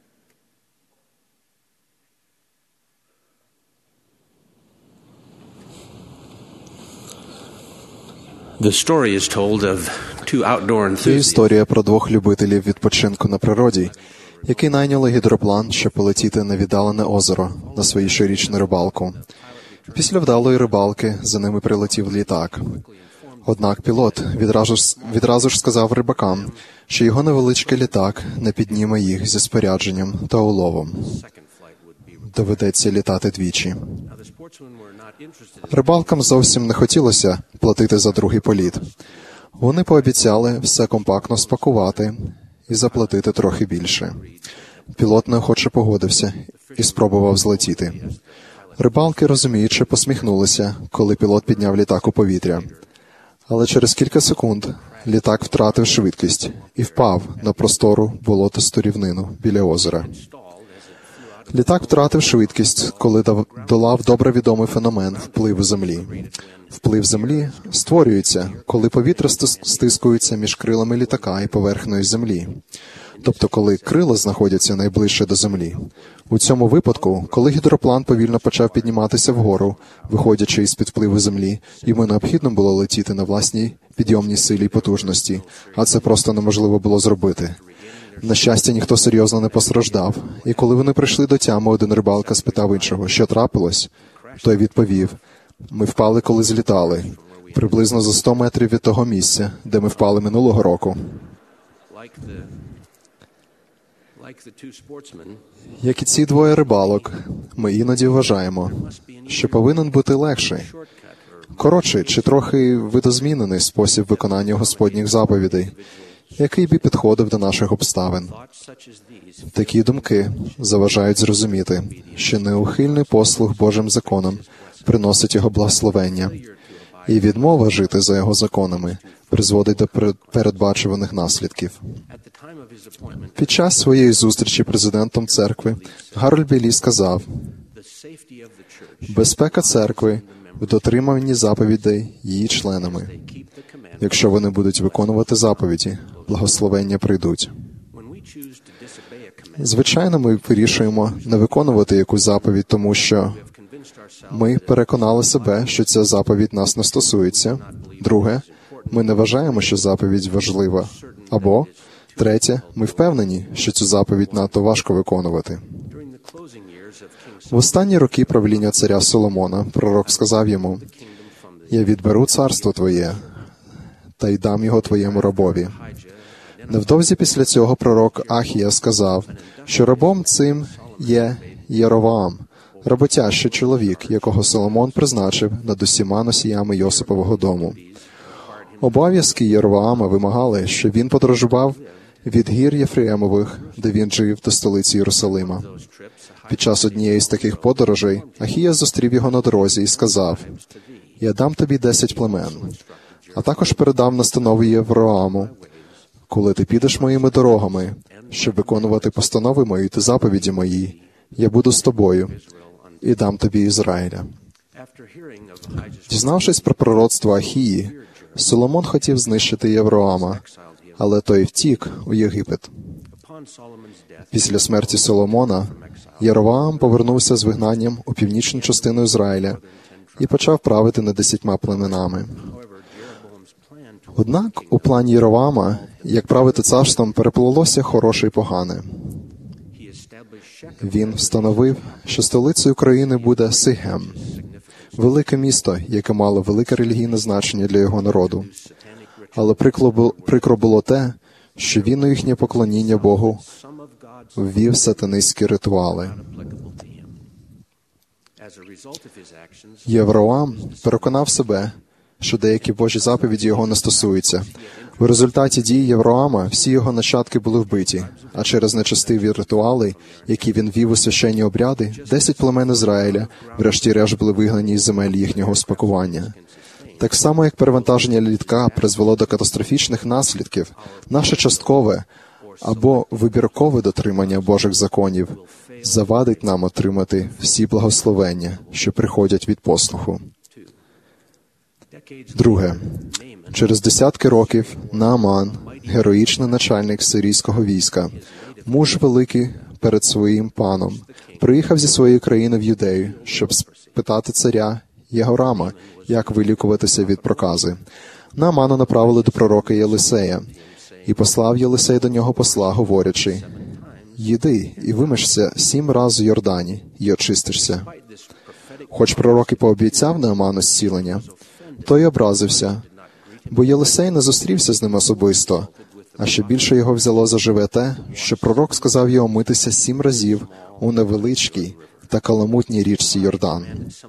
Це історія про двох любителів відпочинку на природі, які найняли гідроплан, щоб полетіти на віддалене озеро на свою щорічну рибалку. Після вдалої рибалки за ними прилетів літак. Однак пілот відразу ж, відразу ж сказав рибакам, що його невеличкий літак не підніме їх зі спорядженням та уловом. Доведеться літати двічі. Рибалкам зовсім не хотілося платити за другий політ. Вони пообіцяли все компактно спакувати і заплатити трохи більше. Пілот неохоче погодився і спробував злетіти. Рибалки, розуміючи, посміхнулися, коли пілот підняв літак у повітря. Але через кілька секунд літак втратив швидкість і впав на простору болотисту рівнину біля озера. Літак втратив швидкість, коли долав добре відомий феномен впливу Землі. Вплив Землі створюється, коли повітря стискується між крилами літака і поверхнею Землі. Тобто, коли крила знаходяться найближче до Землі. У цьому випадку, коли гідроплан повільно почав підніматися вгору, виходячи із-під впливу Землі, йому необхідно було летіти на власній підйомній силі й потужності, а це просто неможливо було зробити. На щастя, ніхто серйозно не постраждав, і коли вони прийшли до тями, один рибалка спитав іншого, що трапилось? Той відповів: «Ми впали, коли злітали, приблизно за сто метрів від того місця, де ми впали минулого року». Як і ці двоє рибалок, ми іноді вважаємо, що повинен бути легший, коротший чи трохи видозмінений спосіб виконання Господніх заповідей, який би підходив до наших обставин. Такі думки заважають зрозуміти, що неухильний послух Божим законам приносить його благословення, і відмова жити за його законами призводить до передбачуваних наслідків. Під час своєї зустрічі президентом церкви Гарольд Білі сказав: «Безпека церкви в дотриманні заповідей її членами. Якщо вони будуть виконувати заповіді, благословення прийдуть». Звичайно, ми вирішуємо не виконувати якусь заповідь, тому що ми переконали себе, що ця заповідь нас не стосується. Друге, ми не вважаємо, що заповідь важлива. Або, третє, ми впевнені, що цю заповідь надто важко виконувати. В останні роки правління царя Соломона пророк сказав йому: «Я відберу царство твоє, та й дам його твоєму рабові». Невдовзі після цього пророк Ахія сказав, що рабом цим є Єровоам, роботящий чоловік, якого Соломон призначив над усіма носіями Йосипового дому. Обов'язки Єровоама вимагали, щоб він подорожував від гір Єфреємових, де він жив, до столиці Єрусалима. Під час однієї з таких подорожей Ахія зустрів його на дорозі і сказав: «Я дам тобі десять племен, а також передав настанову Євроаму: коли ти підеш моїми дорогами, щоб виконувати постанови мої та заповіді мої, я буду з тобою і дам тобі Ізраїля». Дізнавшись про пророцтво Ахії, Соломон хотів знищити Євроама, але той втік у Єгипет. Після смерті Соломона Єровоам повернувся з вигнанням у північну частину Ізраїля і почав правити над десятьма племенами. Однак у плані Єровоама, як правити царством, переплелося хороше і погане. Він встановив, що столицею країни буде Сихем, велике місто, яке мало велике релігійне значення для його народу. Але прикро було те, що він у їхнє поклоніння Богу ввів сатанистські ритуали. Євроам переконав себе, що деякі Божі заповіді його не стосуються. В результаті дій Євроама всі його нащадки були вбиті, а через нечестиві ритуали, які він вів у священні обряди, десять племен Ізраїля врешті-решт були вигнані із земель їхнього спокування. Так само, як перевантаження літака призвело до катастрофічних наслідків, наше часткове або вибіркове дотримання Божих законів завадить нам отримати всі благословення, що приходять від послуху. Друге. Через десятки років Нааман, героїчний начальник сирійського війська, муж великий перед своїм паном, приїхав зі своєї країни в Юдею, щоб спитати царя Єгорама, як вилікуватися від прокази. Наамана направили до пророка Єлисея, і послав Єлисей до нього посла, говорячи: «Їди і вимишся сім раз у Йордані, і очистишся». Хоч пророк і пообіцяв Нааману зцілення, той образився, бо Єлисей не зустрівся з ним особисто, а ще більше його взяло за живе те, що пророк сказав йому митися сім разів у невеличкій та каламутній річці Йордан.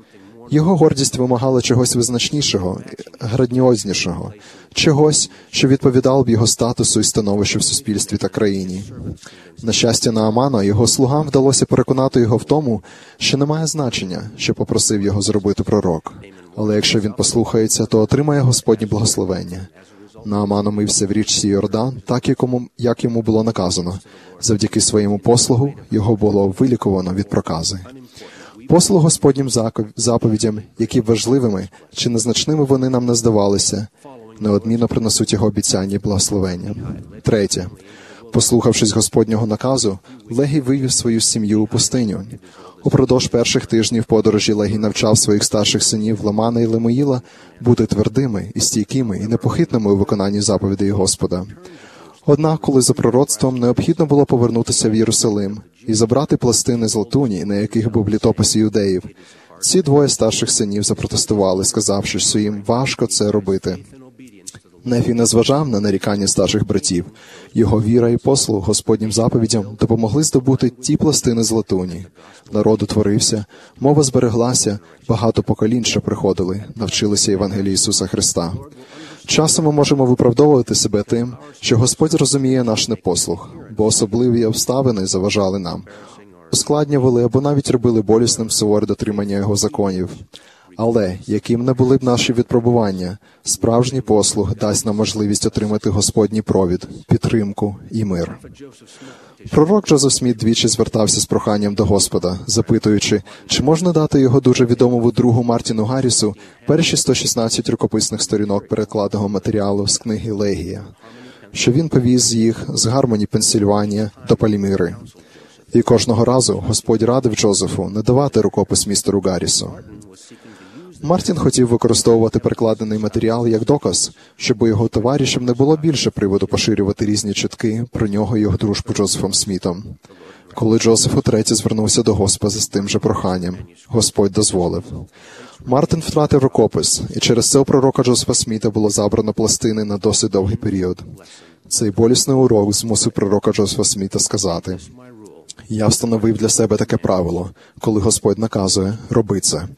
Його гордість вимагала чогось визначнішого, грандіознішого, чогось, що відповідало б його статусу і становищу в суспільстві та країні. На щастя Наамана, його слугам вдалося переконати його в тому, що не має значення, що попросив його зробити пророк. Але якщо він послухається, то отримає Господнє благословення. Нааман омився в річці Йордан, так якому, як йому було наказано. Завдяки своєму послугу його було вилікувано від прокази. Послуг Господнім заповідям, які важливими чи незначними вони нам не здавалися, неодмінно принесуть його обіцяння і благословення. Третє. Послухавшись Господнього наказу, Легій вивів свою сім'ю у пустиню. Упродовж перших тижнів подорожі Легій навчав своїх старших синів Ламана і Лемуїла бути твердими і стійкими і непохитними у виконанні заповідей Господа. Однак, коли за пророцтвом необхідно було повернутися в Єрусалим і забрати пластини з латуні, на яких був літопис іудеїв, ці двоє старших синів запротестували, сказавши, що їм важко це робити. Нефій не зважав на нарікання старших братів. Його віра і послуг Господнім заповідям допомогли здобути ті пластини з латуні. Народ утворився, мова збереглася, багато поколінь, що приходили, навчилися Євангелії Ісуса Христа. Часом ми можемо виправдовувати себе тим, що Господь розуміє наш непослух, бо особливі обставини заважали нам, ускладнювали або навіть робили болісним суворе дотримання Його законів. Але, яким не були б наші відпробування, справжній послуг дасть нам можливість отримати Господній провід, підтримку і мир. Пророк Джозеф Сміт двічі звертався з проханням до Господа, запитуючи, чи можна дати його дуже відомому другу Мартіну Гаррісу перші сто шістнадцять рукописних сторінок перекладеного матеріалу з книги Легія, що він повіз їх з Гармоні, Пенсільванія, до Пальміри. І кожного разу Господь радив Джозефу не давати рукопис містеру Гаррісу. Мартін хотів використовувати перекладений матеріал як доказ, щоб у його товаришам не було більше приводу поширювати різні чутки про нього і його дружбу Джозефом Смітом. Коли Джозеф утретє звернувся до Господа з тим же проханням, Господь дозволив. Мартін втратив рукопис, і через це у пророка Джозефа Сміта було забрано пластини на досить довгий період. Цей болісний урок змусив пророка Джозефа Сміта сказати: «Я встановив для себе таке правило, коли Господь наказує, роби це».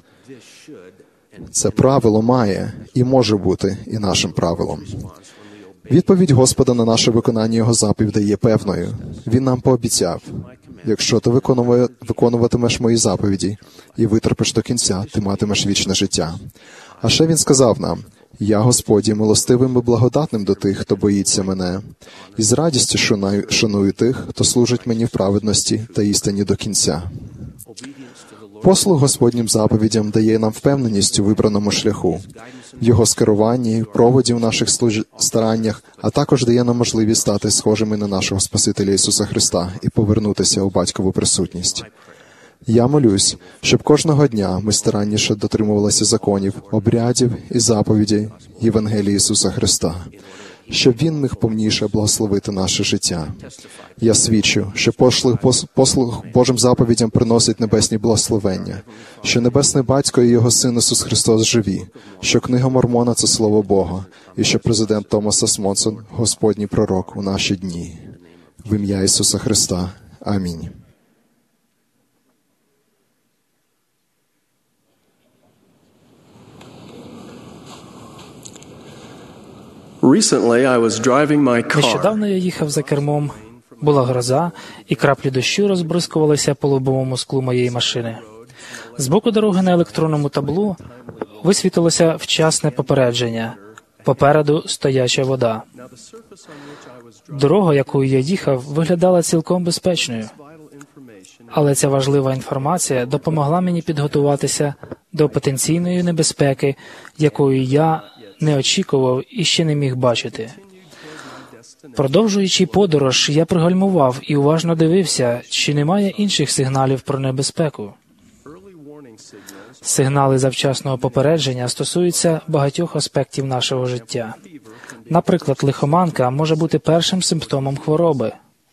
Це правило має і може бути і нашим правилом. Відповідь Господа на наше виконання Його заповідей є певною. Він нам пообіцяв: якщо ти виконуватимеш мої заповіді і витерпиш до кінця, ти матимеш вічне життя. А ще Він сказав нам: я, Господь, є милостивим і благодатним до тих, хто боїться мене, і з радістю шаную тих, хто служить мені в праведності та істині до кінця. Послуг Господнім заповідям дає нам впевненість у вибраному шляху, в Його скеруванні, проводі в наших служ... стараннях, а також дає нам можливість стати схожими на нашого Спасителя Ісуса Христа і повернутися у Батькову присутність. Я молюсь, щоб кожного дня ми старанніше дотримувалися законів, обрядів і заповідей Євангелії Ісуса Христа, щоб Він міг повніше благословити наше життя. Я свідчу, що послуг Божим заповідям приносить небесні благословення, що Небесний Батько і Його Син Ісус Христос живі, що Книга Мормона – це Слово Бога, і що президент Томас Ес Монсон – Господній пророк у наші дні. В ім'я Ісуса Христа. Амінь. Recently, I was driving my car. Нещодавно я їхав за кермом. Була гроза, і краплі дощу розбризкувалися по лобовому склу моєї машини. З боку дороги на електронному таблу висвітилося вчасне попередження. Попереду стояча вода. Дорога, якою я їхав, виглядала цілком безпечною. Але ця важлива інформація допомогла мені підготуватися до потенційної небезпеки, якої я не очікував і ще не міг бачити. Продовжуючи подорож, я пригальмував і уважно дивився, чи немає інших сигналів про небезпеку. Сигнали завчасного попередження стосуються багатьох аспектів нашого життя. Наприклад, лихоманка може бути першим симптомом хвороби.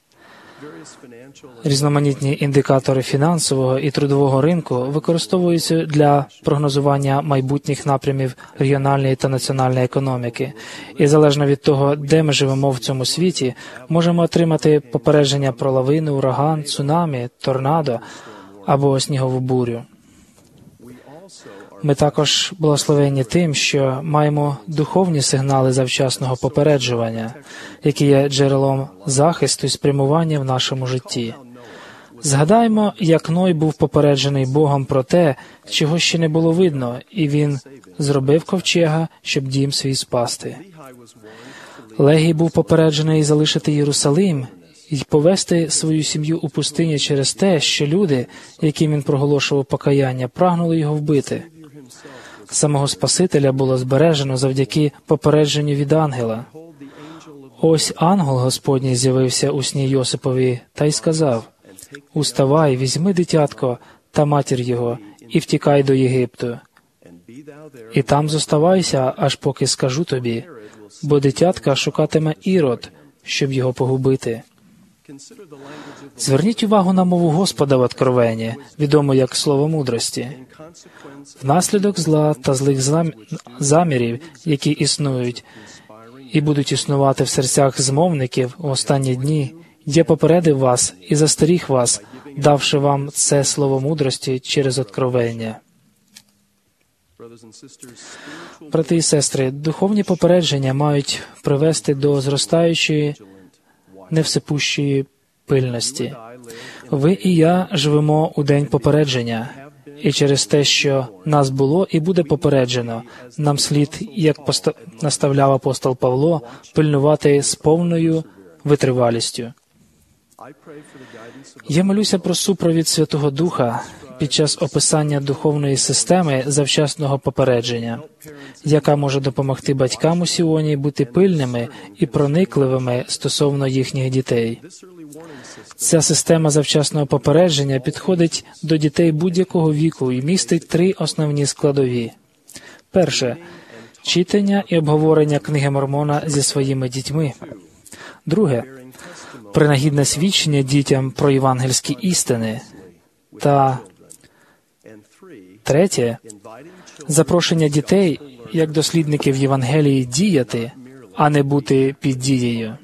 Різноманітні індикатори фінансового і трудового ринку використовуються для прогнозування майбутніх напрямів регіональної та національної економіки. І залежно від того, де ми живемо в цьому світі, можемо отримати попередження про лавину, ураган, цунамі, торнадо або снігову бурю. Ми також благословенні тим, що маємо духовні сигнали завчасного попереджування, які є джерелом захисту і спрямування в нашому житті. Згадаймо, як Ной був попереджений Богом про те, чого ще не було видно, і він зробив ковчега, щоб дім свій спасти. Легій був попереджений залишити Єрусалим і повести свою сім'ю у пустині через те, що люди, яким він проголошував покаяння, прагнули його вбити. Самого Спасителя було збережено завдяки попередженню від ангела. Ось ангел Господній з'явився у сні Йосипові та й сказав: «Уставай, візьми дитятко та матір його і втікай до Єгипту. І там зоставайся, аж поки скажу тобі, бо дитятка шукатиме Ірод, щоб його погубити». Зверніть увагу на мову Господа в Откровенні, відому як слово мудрості. Внаслідок зла та злих зам... замірів, які існують і будуть існувати в серцях змовників у останні дні, я попередив вас і застеріг вас, давши вам це слово мудрості через откровення. Брати і сестри, духовні попередження мають привести до зростаючої, невсипущої пильності. Ви і я живемо у день попередження, і через те, що нас було і буде попереджено, нам слід, як поста... наставляв апостол Павло, пильнувати з повною витривалістю. Я молюся про супровід Святого Духа під час описання духовної системи завчасного попередження, яка може допомогти батькам у Сіоні бути пильними і проникливими стосовно їхніх дітей. Ця система завчасного попередження підходить до дітей будь-якого віку і містить три основні складові. Перше – читання і обговорення книги Мормона зі своїми дітьми. Друге – принагідне свідчення дітям про євангельські істини. Та третє – запрошення дітей, як дослідників Євангелії, діяти, а не бути під дією.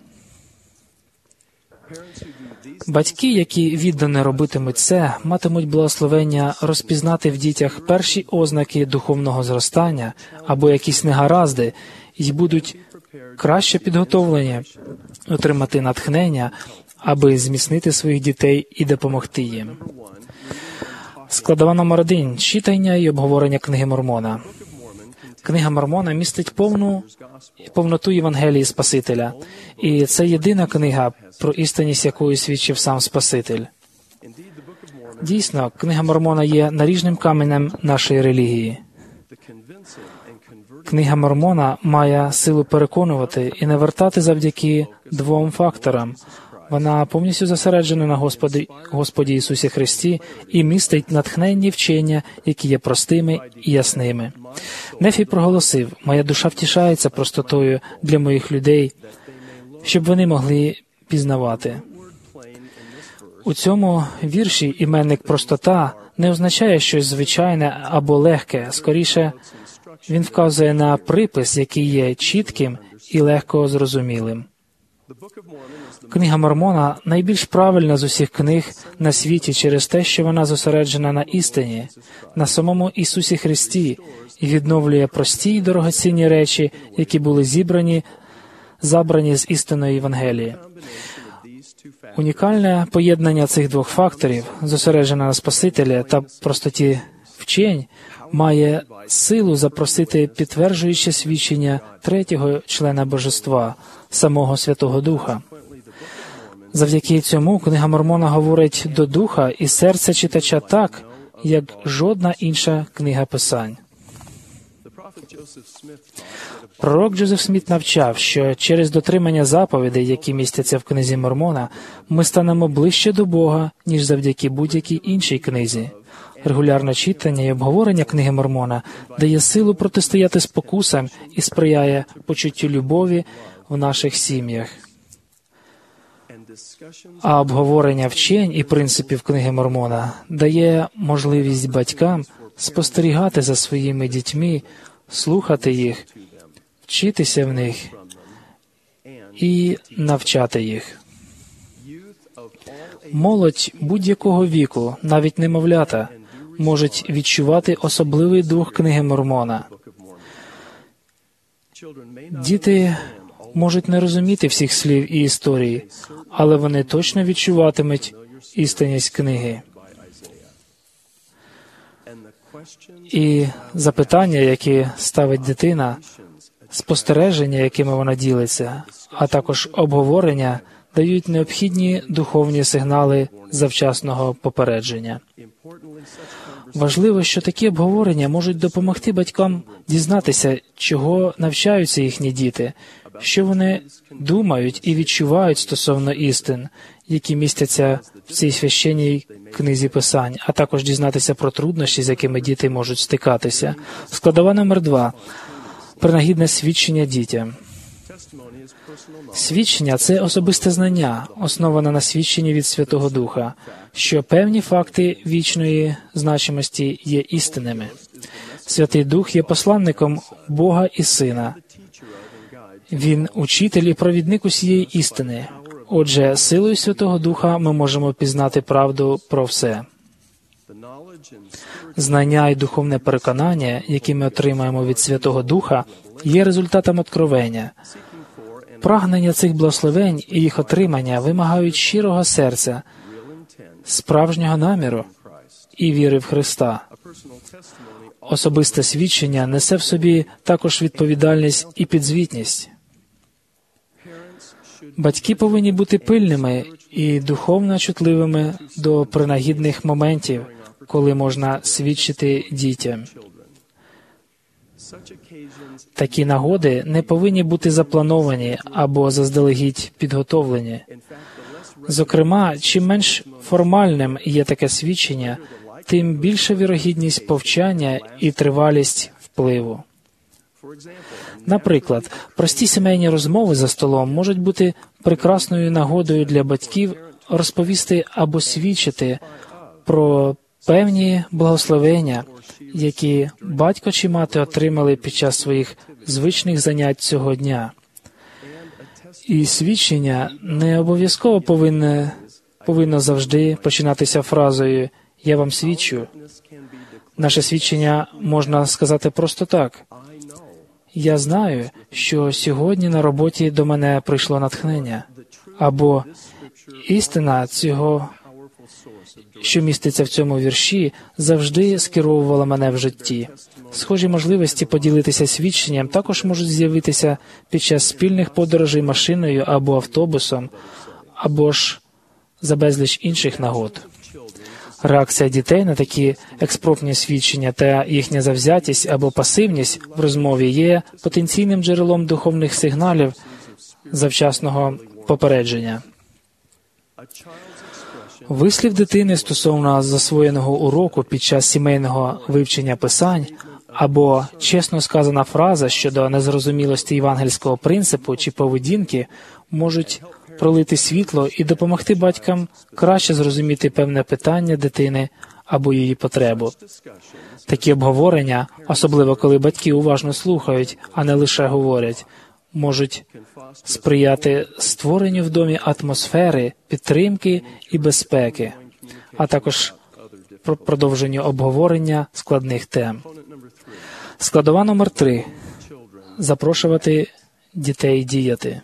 Батьки, які віддано робитимуть це, матимуть благословення розпізнати в дітях перші ознаки духовного зростання або якісь негаразди, і будуть краще підготовлені отримати натхнення, аби зміцнити своїх дітей і допомогти їм. Складова номер один – читання і обговорення книги Мормона. Книга Мормона містить повну повноту Євангелії Спасителя, і це єдина книга, про істинність якої свідчив сам Спаситель. Дійсно, книга Мормона є наріжним каменем нашої релігії. Книга Мормона має силу переконувати і навертати завдяки двом факторам. Вона повністю зосереджена на Господі, Господі Ісусі Христі і містить натхненні вчення, які є простими і ясними. Нефій проголосив: «Моя душа втішається простотою для моїх людей, щоб вони могли пізнавати». У цьому вірші іменник «простота» не означає щось звичайне або легке. Скоріше, він вказує на припис, який є чітким і легко зрозумілим. Книга Мормона найбільш правильна з усіх книг на світі через те, що вона зосереджена на істині, на самому Ісусі Христі, і відновлює прості й дорогоцінні речі, які були зібрані, забрані з істинної Євангелії. Унікальне поєднання цих двох факторів, зосереджена на Спасителі та простоті вчень, має силу запросити підтверджуюче свідчення третього члена Божества, самого Святого Духа. Завдяки цьому книга Мормона говорить до духа і серця читача так, як жодна інша книга Писань. Пророк Джозеф Сміт навчав, що через дотримання заповідей, які містяться в книзі Мормона, ми станемо ближче до Бога, ніж завдяки будь-якій іншій книзі. Регулярне читання і обговорення книги Мормона дає силу протистояти спокусам і сприяє почуттю любові в наших сім'ях. А обговорення вчень і принципів книги Мормона дає можливість батькам спостерігати за своїми дітьми, слухати їх, вчитися в них і навчати їх. Молодь будь-якого віку, навіть немовлята, можуть відчувати особливий дух Книги Мормона. Діти можуть не розуміти всіх слів і історій, але вони точно відчуватимуть істинність книги. І запитання, які ставить дитина, спостереження, якими вона ділиться, а також обговорення, дають необхідні духовні сигнали завчасного попередження. Важливо, що такі обговорення можуть допомогти батькам дізнатися, чого навчаються їхні діти, що вони думають і відчувають стосовно істин, які містяться в цій священній книзі Писань, а також дізнатися про труднощі, з якими діти можуть стикатися. Складова номер два. Принагідне свідчення дітям. Свідчення – це особисте знання, основане на свідченні від Святого Духа, що певні факти вічної значимості є істинними. Святий Дух є посланником Бога і Сина. Він – учитель і провідник усієї істини. Отже, силою Святого Духа ми можемо пізнати правду про все. Знання і духовне переконання, які ми отримаємо від Святого Духа, є результатом откровення. Прагнення цих благословень і їх отримання вимагають щирого серця, справжнього наміру і віри в Христа. Особисте свідчення несе в собі також відповідальність і підзвітність. Батьки повинні бути пильними і духовно чутливими до принагідних моментів, коли можна свідчити дітям. Такі нагоди не повинні бути заплановані або заздалегідь підготовлені. Зокрема, чим менш формальним є таке свідчення, тим більша вірогідність повчання і тривалість впливу. Наприклад, прості сімейні розмови за столом можуть бути прекрасною нагодою для батьків розповісти або свідчити про певні благословення, які батько чи мати отримали під час своїх звичних занять цього дня. І свідчення не обов'язково повинне, повинно завжди починатися фразою «Я вам свідчу». Наше свідчення можна сказати просто так. «Я знаю, що сьогодні на роботі до мене прийшло натхнення». Або «Істина цього, що міститься в цьому вірші, завжди скеровувала мене в житті». Схожі можливості поділитися свідченням також можуть з'явитися під час спільних подорожей машиною або автобусом, або ж за безліч інших нагод. Реакція дітей на такі експромтні свідчення та їхня завзятість або пасивність в розмові є потенційним джерелом духовних сигналів завчасного попередження. Вислів дитини стосовно засвоєного уроку під час сімейного вивчення Писань або чесно сказана фраза щодо незрозумілості євангельського принципу чи поведінки можуть пролити світло і допомогти батькам краще зрозуміти певне питання дитини або її потребу. Такі обговорення, особливо коли батьки уважно слухають, а не лише говорять, можуть сприяти створенню в домі атмосфери, підтримки і безпеки, а також продовженню обговорення складних тем. Складова номер три. Запрошувати дітей діяти.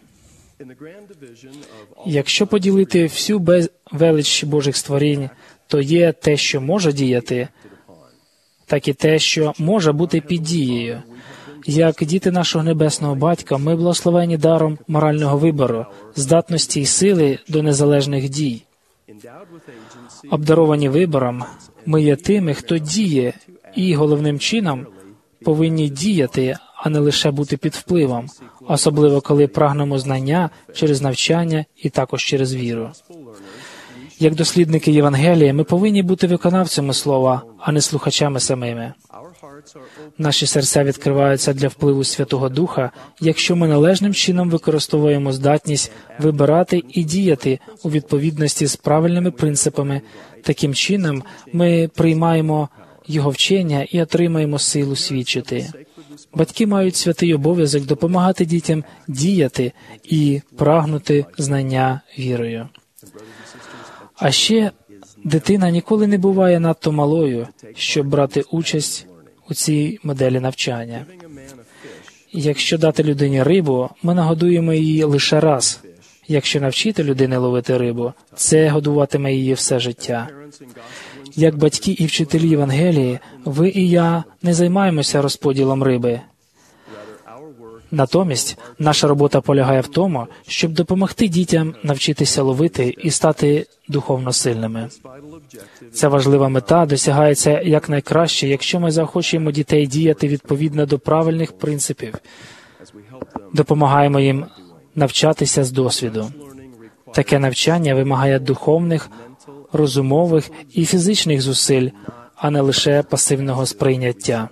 Якщо поділити всю велич Божих створінь, то є те, що може діяти, так і те, що може бути під дією. Як діти нашого Небесного Батька, ми благословені даром морального вибору, здатності й сили до незалежних дій. Обдаровані вибором, ми є тими, хто діє, і головним чином повинні діяти, а не лише бути під впливом, особливо коли прагнемо знання через навчання і також через віру. Як дослідники Євангелія, ми повинні бути виконавцями слова, а не слухачами самими. Наші серця відкриваються для впливу Святого Духа, якщо ми належним чином використовуємо здатність вибирати і діяти у відповідності з правильними принципами. Таким чином, ми приймаємо Його вчення і отримаємо силу свідчити. Батьки мають святий обов'язок допомагати дітям діяти і прагнути знання вірою. А ще Дитина ніколи не буває надто малою, щоб брати участь у цій моделі навчання. Якщо дати людині рибу, ми нагодуємо її лише раз. Якщо навчити людини ловити рибу, це годуватиме її все життя. Як батьки і вчителі Євангелії, ви і я не займаємося розподілом риби. Натомість, наша робота полягає в тому, щоб допомогти дітям навчитися ловити і стати духовно сильними. Ця важлива мета досягається якнайкраще, якщо ми заохочуємо дітей діяти відповідно до правильних принципів, допомагаємо їм навчатися з досвіду. Таке навчання вимагає духовних, розумових і фізичних зусиль, а не лише пасивного сприйняття.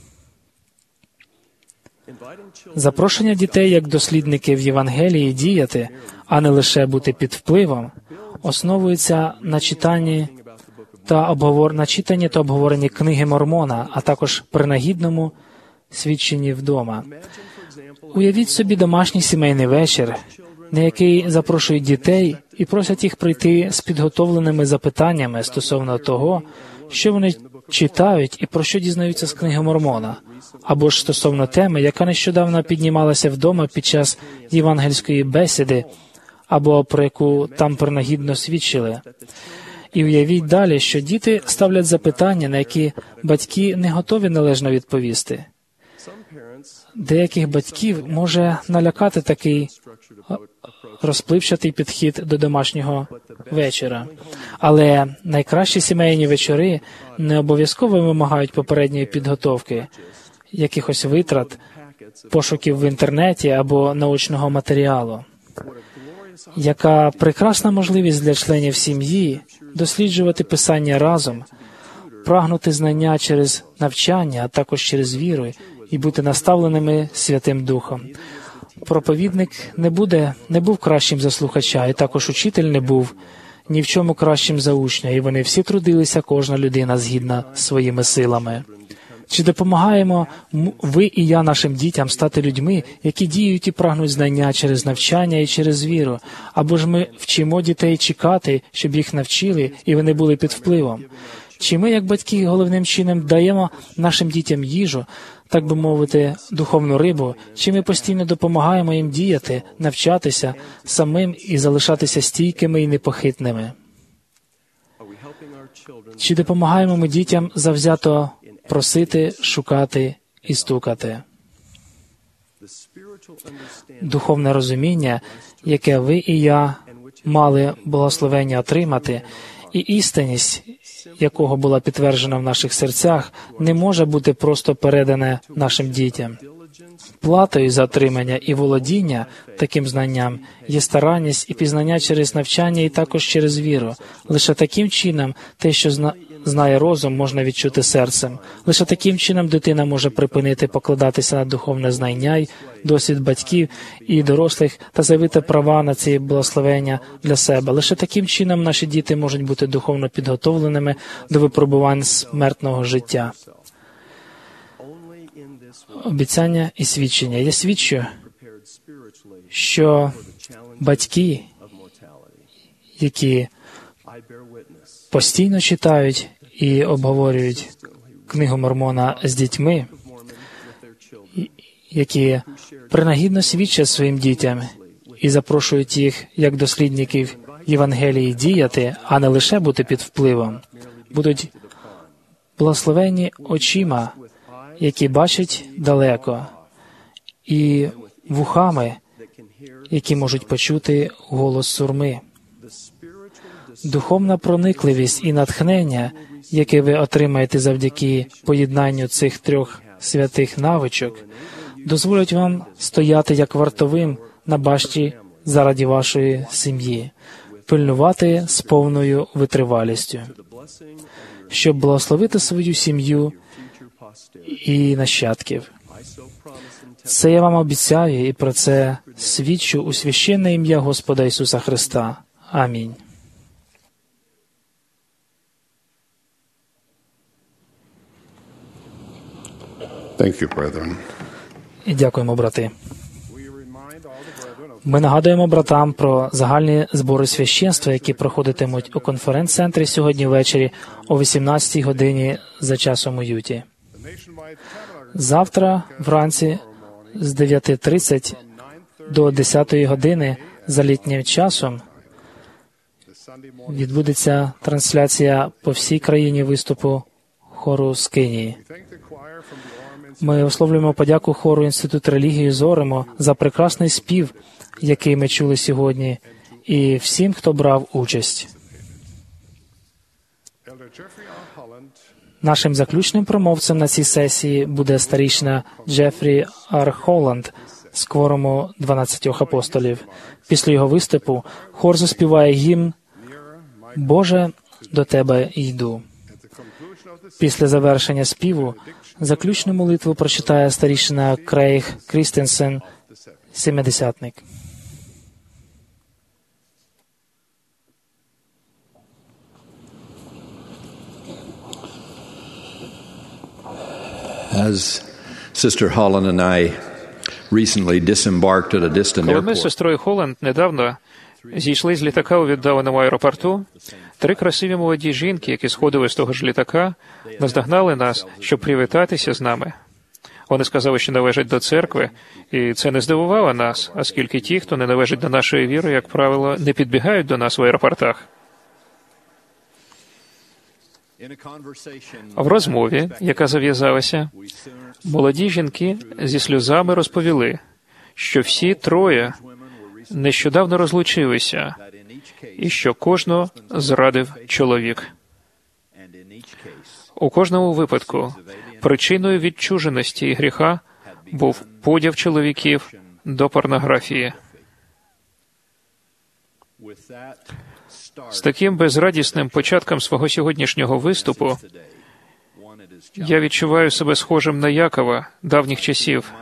Запрошення дітей як дослідників Євангелії діяти, а не лише бути під впливом, основується на читанні та обговор... на читанні та обговоренні книги Мормона, а також принагідному свідченні вдома. Уявіть собі домашній сімейний вечір, на який запрошують дітей і просять їх прийти з підготовленими запитаннями стосовно того, що вони читають і про що дізнаються з книги Мормона, або ж стосовно теми, яка нещодавно піднімалася вдома під час євангельської бесіди, або про яку там принагідно свідчили. І уявіть далі, що діти ставлять запитання, на які батьки не готові належно відповісти. Деяких батьків може налякати такий розпливчатий підхід до домашнього вечора. Але найкращі сімейні вечори не обов'язково вимагають попередньої підготовки, якихось витрат, пошуків в інтернеті або научного матеріалу. Яка прекрасна можливість для членів сім'ї досліджувати Писання разом, прагнути знання через навчання, а також через віру, і бути наставленими Святим Духом. Проповідник не буде, не був кращим за слухача, і також учитель не був ні в чому кращим за учня, і вони всі трудилися, кожна людина згідно своїми силами. Чи допомагаємо ви і я нашим дітям стати людьми, які діють і прагнуть знання через навчання і через віру? Або ж ми вчимо дітей чекати, щоб їх навчили, і вони були під впливом? Чи ми, як батьки, головним чином даємо нашим дітям їжу, так би мовити, духовну рибу, чи ми постійно допомагаємо їм діяти, навчатися самим і залишатися стійкими і непохитними? Чи допомагаємо ми дітям завзято просити, шукати і стукати? Духовне розуміння, яке ви і я мали благословення отримати, і істинність, якого була підтверджена в наших серцях, не може бути просто передане нашим дітям. Платою за отримання і володіння таким знанням є старанність і пізнання через навчання і також через віру. Лише таким чином те, що зна... знає розум, можна відчути серцем. Лише таким чином дитина може припинити покладатися на духовне знання й досвід батьків і дорослих та заявити права на ці благословення для себе. Лише таким чином наші діти можуть бути духовно підготовленими до випробувань смертного життя. Обіцяння і свідчення. Я свідчу, що батьки, які постійно читають і обговорюють книгу Мормона з дітьми, які принагідно свідчать своїм дітям і запрошують їх як дослідників Євангелії діяти, а не лише бути під впливом, будуть благословені очима, які бачать далеко, і вухами, які можуть почути голос сурми. Духовна проникливість і натхнення, яке ви отримаєте завдяки поєднанню цих трьох святих навичок, дозволять вам стояти як вартовим на башті заради вашої сім'ї, пильнувати з повною витривалістю, щоб благословити свою сім'ю і нащадків. Це я вам обіцяю, і про це свідчу у священне ім'я Господа Ісуса Христа. Амінь. Thank you, brethren. І дякуємо, брати. Ми нагадуємо братам про загальні збори священства, які проходитимуть у конференц-центрі сьогодні ввечері о вісімнадцятій годині за часом у Юті. Завтра вранці з дев'яти тридцять до десятої години за літнім часом відбудеться трансляція по всій країні виступу хору з Кенії. Ми висловлюємо подяку хору Інституту релігії Зоремо за прекрасний спів, який ми чули сьогодні, і всім, хто брав участь. Нашим заключним промовцем на цій сесії буде старішина Джефрі Ар Холланд з кворуму дванадцятьох апостолів. Після його виступу хор заспіває гімн «Боже, до Тебе йду». Після завершення співу заключну молитву прочитає старішина Крейг Крістенсен, сімдесятник. As Sister Holland and I recently disembarked at a distant Коли ми з airport, сестрою Холланд недавно зійшли з літака у віддаленому аеропорту, три красиві молоді жінки, які сходили з того ж літака, наздогнали нас, щоб привітатися з нами. Вони сказали, що належать до церкви, і це не здивувало нас, оскільки ті, хто не належить до нашої віри, як правило, не підбігають до нас в аеропортах. В розмові, яка зав'язалася, молоді жінки зі сльозами розповіли, що всі троє нещодавно розлучилися, і що кожного зрадив чоловік. У кожному випадку причиною відчуженості і гріха був подяв чоловіків до порнографії. З таким безрадісним початком свого сьогоднішнього виступу я відчуваю себе схожим на Якова давніх часів,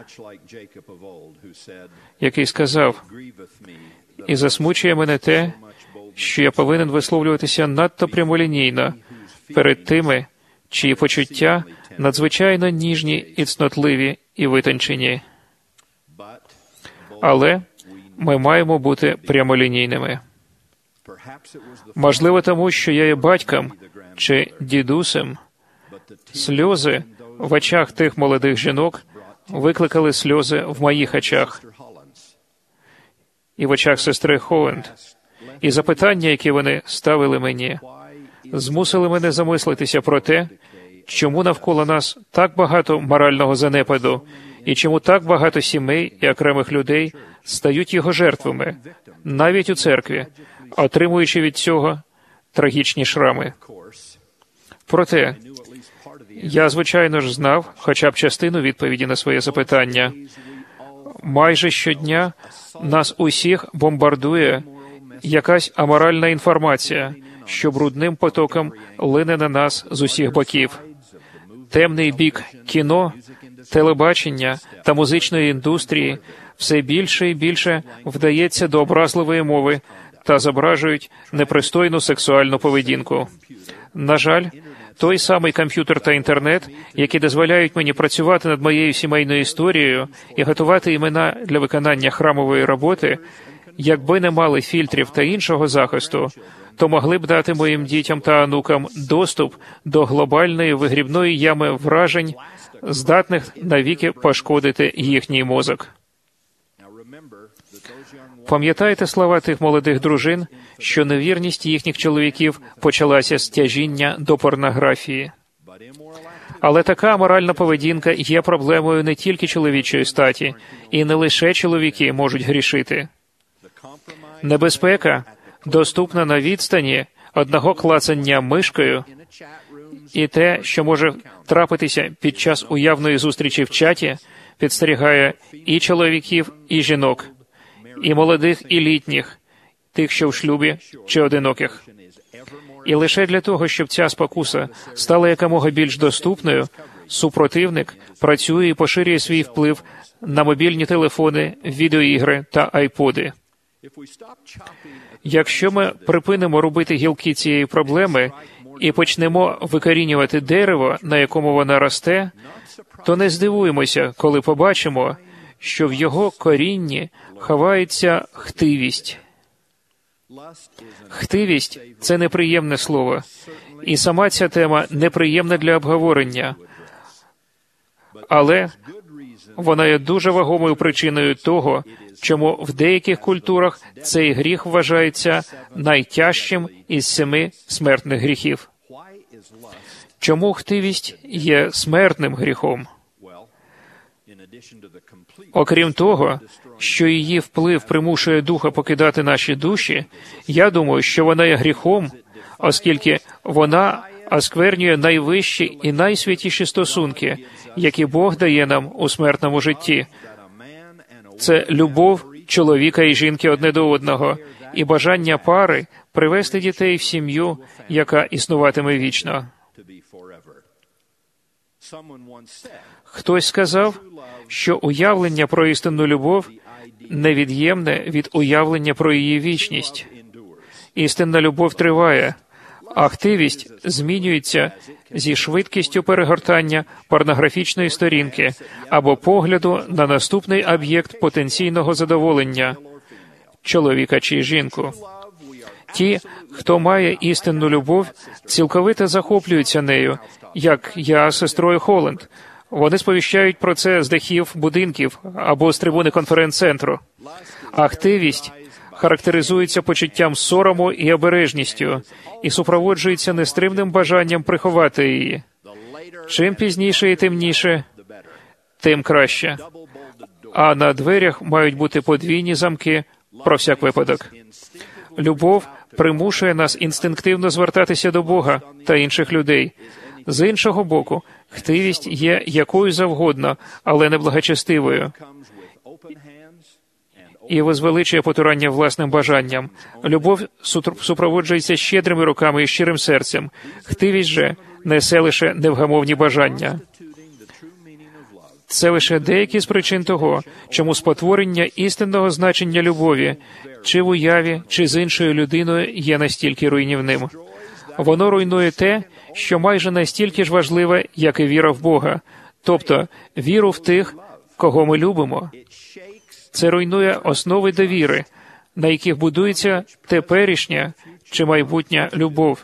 який сказав: «І засмучує мене те, що я повинен висловлюватися надто прямолінійно перед тими, чиї почуття надзвичайно ніжні і цнотливі і витончені. Але ми маємо бути прямолінійними. Можливо, тому, що я є батьком чи дідусем, сльози в очах тих молодих жінок викликали сльози в моїх очах і в очах сестри Холланд. І запитання, які вони ставили мені, змусили мене замислитися про те, чому навколо нас так багато морального занепаду, і чому так багато сімей і окремих людей стають його жертвами, навіть у церкві, отримуючи від цього трагічні шрами. Проте, я, звичайно ж, знав хоча б частину відповіді на своє запитання. Майже щодня нас усіх бомбардує якась аморальна інформація, що брудним потоком лине на нас з усіх боків. Темний бік кіно, телебачення та музичної індустрії все більше і більше вдається до образливої мови та зображують непристойну сексуальну поведінку. На жаль, той самий комп'ютер та інтернет, які дозволяють мені працювати над моєю сімейною історією і готувати імена для виконання храмової роботи, якби не мали фільтрів та іншого захисту, то могли б дати моїм дітям та онукам доступ до глобальної вигрібної ями вражень, здатних навіки пошкодити їхній мозок. Пам'ятайте слова тих молодих дружин, що невірність їхніх чоловіків почалася з тяжіння до порнографії. Але така моральна поведінка є проблемою не тільки чоловічої статі, і не лише чоловіки можуть грішити. Небезпека доступна на відстані одного клацання мишкою, і те, що може трапитися під час уявної зустрічі в чаті, підстерігає і чоловіків, і жінок, і молодих, і літніх, тих, що в шлюбі, чи одиноких. І лише для того, щоб ця спокуса стала якомога більш доступною, супротивник працює і поширює свій вплив на мобільні телефони, відеоігри та айподи. Якщо ми припинимо рубити гілки цієї проблеми і почнемо викорінювати дерево, на якому вона росте, то не здивуємося, коли побачимо, що в його корінні ховається хтивість. Хтивість – це неприємне слово, і сама ця тема неприємна для обговорення, але вона є дуже вагомою причиною того, чому в деяких культурах цей гріх вважається найтяжчим із семи смертних гріхів. Чому хтивість є смертним гріхом? Окрім того, що її вплив примушує духа покидати наші душі, я думаю, що вона є гріхом, оскільки вона осквернює найвищі і найсвятіші стосунки, які Бог дає нам у смертному житті. Це любов чоловіка і жінки одне до одного, і бажання пари привести дітей в сім'ю, яка існуватиме вічно. Хтось сказав, що уявлення про істинну любов невід'ємне від уявлення про її вічність. Істинна любов триває, а хтивість змінюється зі швидкістю перегортання порнографічної сторінки або погляду на наступний об'єкт потенційного задоволення – чоловіка чи жінку. Ті, хто має істинну любов, цілковито захоплюються нею, як я з сестрою Холланд. Вони сповіщають про це з дахів будинків або з трибуни конференц-центру. А хтивість характеризується почуттям сорому і обережністю і супроводжується нестримним бажанням приховати її. Чим пізніше і темніше, тим краще. А на дверях мають бути подвійні замки про всяк випадок. Любов примушує нас інстинктивно звертатися до Бога та інших людей. З іншого боку, хтивість є якою завгодно, але не благочестивою, і возвеличує потурання власним бажанням. Любов супроводжується щедрими руками і щирим серцем. Хтивість же несе лише невгамовні бажання. Це лише деякі з причин того, чому спотворення істинного значення любові, чи в уяві, чи з іншою людиною, є настільки руйнівним. Воно руйнує те, що майже настільки ж важливе, як і віра в Бога, тобто віру в тих, кого ми любимо. Це руйнує основи довіри, на яких будується теперішня чи майбутня любов.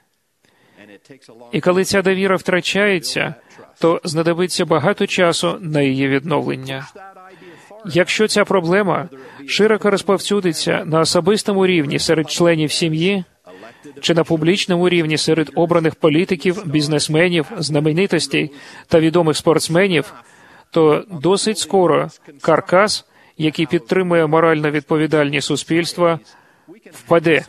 І коли ця довіра втрачається, то знадобиться багато часу на її відновлення. Якщо ця проблема широко розповсюдиться на особистому рівні серед членів сім'ї, чи на публічному рівні серед обраних політиків, бізнесменів, знаменитостей та відомих спортсменів, то досить скоро каркас, який підтримує морально відповідальні суспільства, впаде.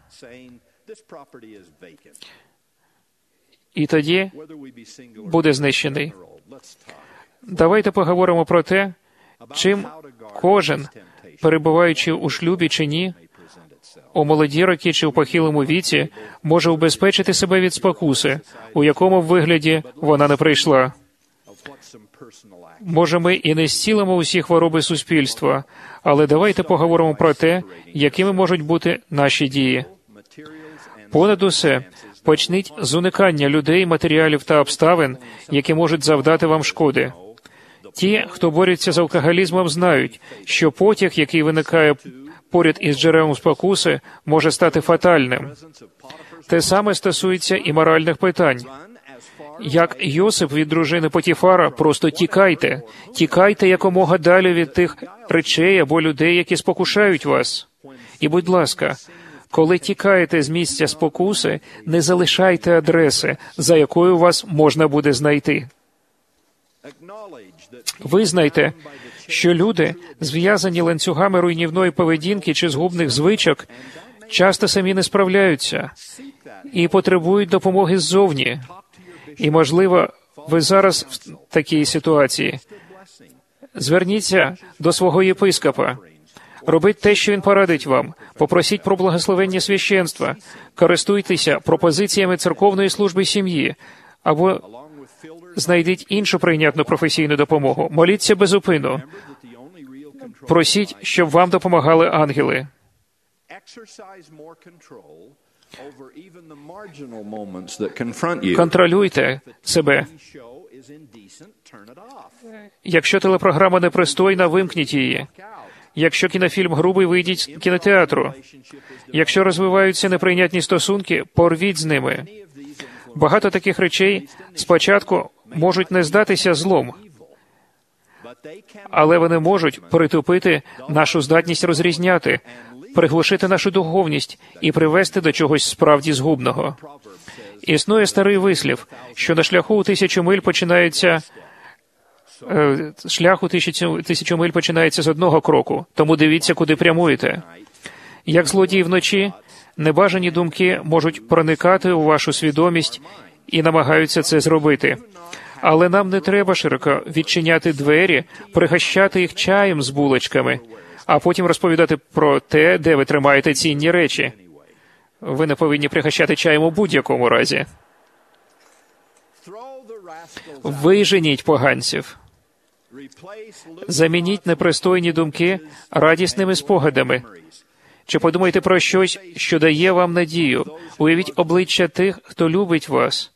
І тоді буде знищений. Давайте поговоримо про те, чим кожен, перебуваючи у шлюбі чи ні, у молоді роки чи у похилому віці, може убезпечити себе від спокуси, у якому вигляді вона не прийшла. Може, ми і не зцілимо усі хвороби суспільства, але давайте поговоримо про те, якими можуть бути наші дії. Понад усе, почніть з уникання людей, матеріалів та обставин, які можуть завдати вам шкоди. Ті, хто борються з алкоголізмом, знають, що потяг, який виникає поряд із джерелом спокуси, може стати фатальним. Те саме стосується і моральних питань. Як Йосип від дружини Потіфара, просто тікайте. Тікайте якомога далі від тих речей або людей, які спокушають вас. І, будь ласка, коли тікаєте з місця спокуси, не залишайте адреси, за якою вас можна буде знайти. Визнайте, що люди, зв'язані ланцюгами руйнівної поведінки чи згубних звичок, часто самі не справляються і потребують допомоги ззовні. І, можливо, ви зараз в такій ситуації. Зверніться до свого єпископа. Робіть те, що він порадить вам. Попросіть про благословення священства. Користуйтеся пропозиціями церковної служби сім'ї. Або знайдіть іншу прийнятну професійну допомогу. Моліться безупину. Просіть, щоб вам допомагали ангели. Контролюйте себе. Якщо телепрограма непристойна, вимкніть її. Якщо кінофільм грубий, вийдіть з кінотеатру. Якщо розвиваються неприйнятні стосунки, порвіть з ними. Багато таких речей спочатку можуть не здатися злом, але вони можуть притупити нашу здатність розрізняти, приглушити нашу духовність і привести до чогось справді згубного. Існує старий вислів, що на шляху у тисячу миль починається е, шлях у тисячу, тисячу миль починається з одного кроку, тому дивіться, куди прямуєте. Як злодії вночі, небажані думки можуть проникати у вашу свідомість і намагаються це зробити. Але нам не треба широко відчиняти двері, пригощати їх чаєм з булочками, а потім розповідати про те, де ви тримаєте цінні речі. Ви не повинні пригощати чаєм у будь-якому разі. Виженіть поганців. Замініть непристойні думки радісними спогадами. Чи подумайте про щось, що дає вам надію. Уявіть обличчя тих, хто любить вас.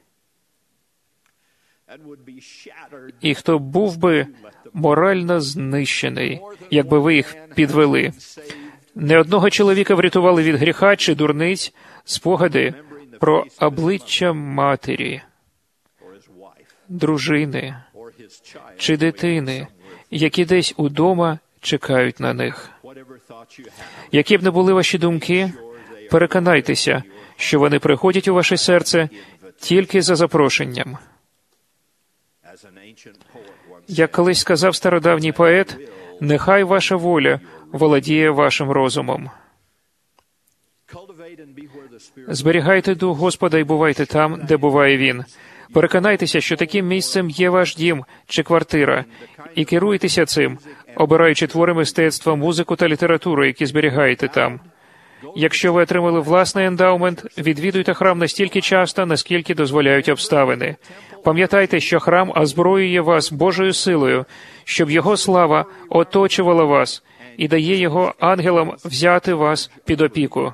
І хто був би морально знищений, якби ви їх підвели. Не одного чоловіка врятували від гріха чи дурниць спогади про обличчя матері, дружини чи дитини, які десь удома чекають на них. Які б не були ваші думки, переконайтеся, що вони приходять у ваше серце тільки за запрошенням. Як колись сказав стародавній поет, «Нехай ваша воля володіє вашим розумом». Зберігайте дух Господа і бувайте там, де буває Він. Переконайтеся, що таким місцем є ваш дім чи квартира, і керуйтеся цим, обираючи твори мистецтва, музику та літературу, які зберігаєте там. Якщо ви отримали власний ендаумент, відвідуйте храм настільки часто, наскільки дозволяють обставини. Пам'ятайте, що храм озброює вас Божою силою, щоб Його слава оточувала вас і дає Його ангелам взяти вас під опіку.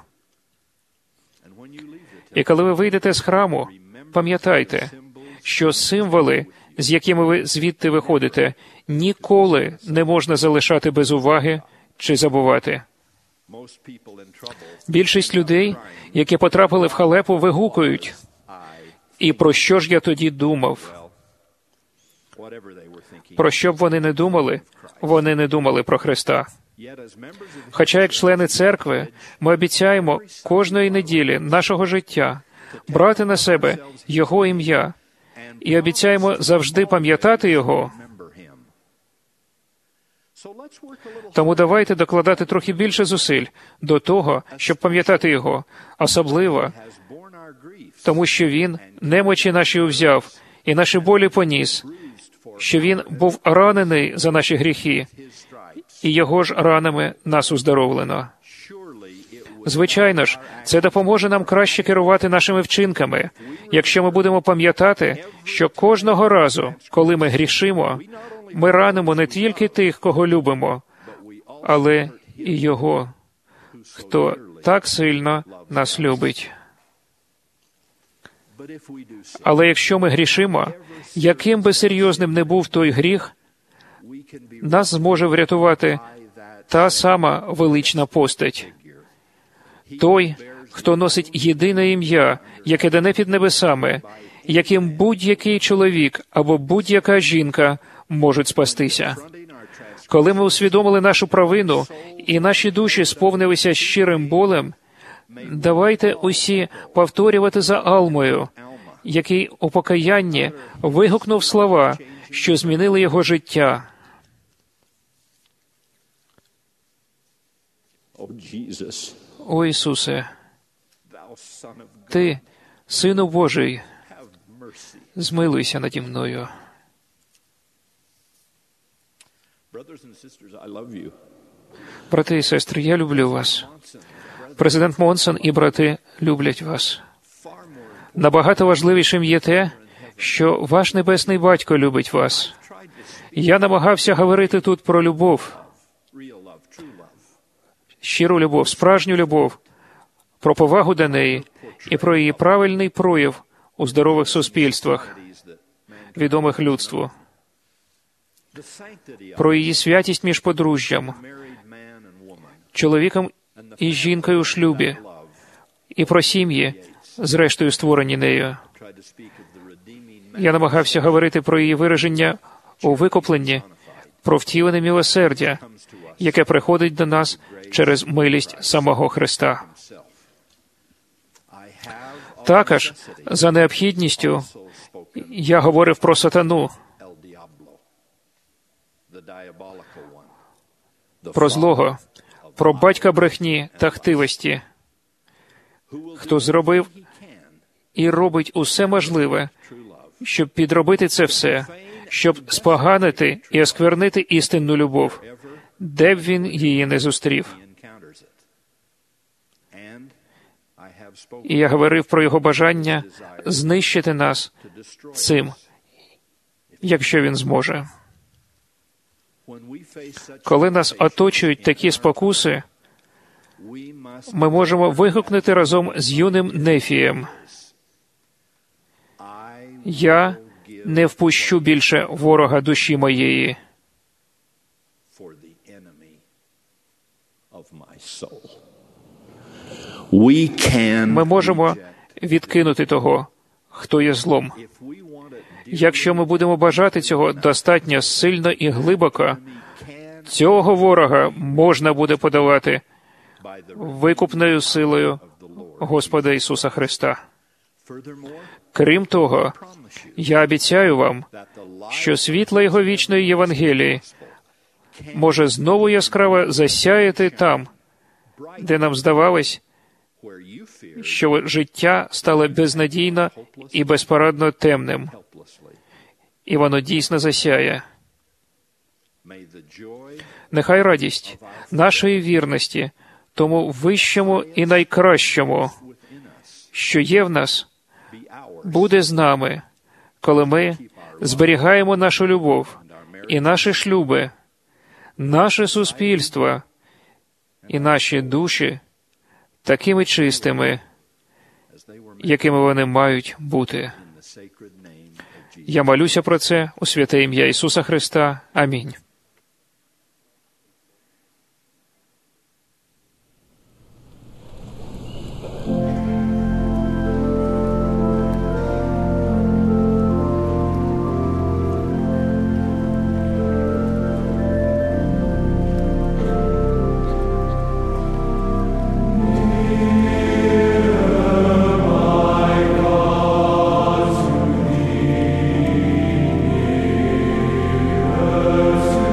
І коли ви вийдете з храму, пам'ятайте, що символи, з якими ви звідти виходите, ніколи не можна залишати без уваги чи забувати. Більшість людей, які потрапили в халепу, вигукують: «І про що ж я тоді думав?» Про що б вони не думали, вони не думали про Христа. Хоча як члени церкви ми обіцяємо кожної неділі нашого життя брати на себе Його ім'я і обіцяємо завжди пам'ятати Його, тому давайте докладати трохи більше зусиль до того, щоб пам'ятати Його, особливо тому, що Він немочі наші узяв і наші болі поніс, що Він був ранений за наші гріхи, і Його ж ранами нас уздоровлено. Звичайно ж, це допоможе нам краще керувати нашими вчинками, якщо ми будемо пам'ятати, що кожного разу, коли ми грішимо, ми ранимо не тільки тих, кого любимо, але і Його, хто так сильно нас любить. Але якщо ми грішимо, яким би серйозним не був той гріх, нас зможе врятувати та сама велична постать. Той, хто носить єдине ім'я, яке дане під небесами, яким будь-який чоловік або будь-яка жінка можуть спастися. Коли ми усвідомили нашу провину і наші душі сповнилися щирим болем, давайте усі повторювати за Алмою, який у покаянні вигукнув слова, що змінили його життя. О Ісусе, Ти, Сину Божий, змилуйся наді мною. Брати і сестри, я люблю вас. Президент Монсон і брати люблять вас. Набагато важливішим є те, що ваш Небесний Батько любить вас. Я намагався говорити тут про любов, щиру любов, справжню любов, про повагу до неї і про її правильний прояв у здорових суспільствах, відомих людству, про її святість між подружжям, чоловіком і жінкою у шлюбі, і про сім'ї, зрештою створені нею. Я намагався говорити про її вираження у викупленні, про втілене милосердя, яке приходить до нас через милість самого Христа. Також, за необхідністю, я говорив про сатану, про злого, про батька брехні та хтивості, хто зробив і робить усе можливе, щоб підробити це все, щоб споганити і осквернити істинну любов, де б він її не зустрів. І я говорив про його бажання знищити нас цим, якщо він зможе. Коли нас оточують такі спокуси, ми можемо вигукнути разом з юним Нефієм: «Я не впущу більше ворога душі моєї». Ми можемо відкинути того, хто є злом. Якщо ми будемо бажати цього достатньо сильно і глибоко, цього ворога можна буде подолати викупною силою Господа Ісуса Христа. Крім того, я обіцяю вам, що світло Його вічної Євангелії може знову яскраво засяяти там, де нам здавалось, що життя стало безнадійно і безпорадно темним. І воно дійсно засяє. Нехай радість нашої вірності тому вищому і найкращому, що є в нас, буде з нами, коли ми зберігаємо нашу любов і наші шлюби, наше суспільство і наші душі такими чистими, якими вони мають бути. Я молюся про це у святе ім'я Ісуса Христа. Амінь. Us.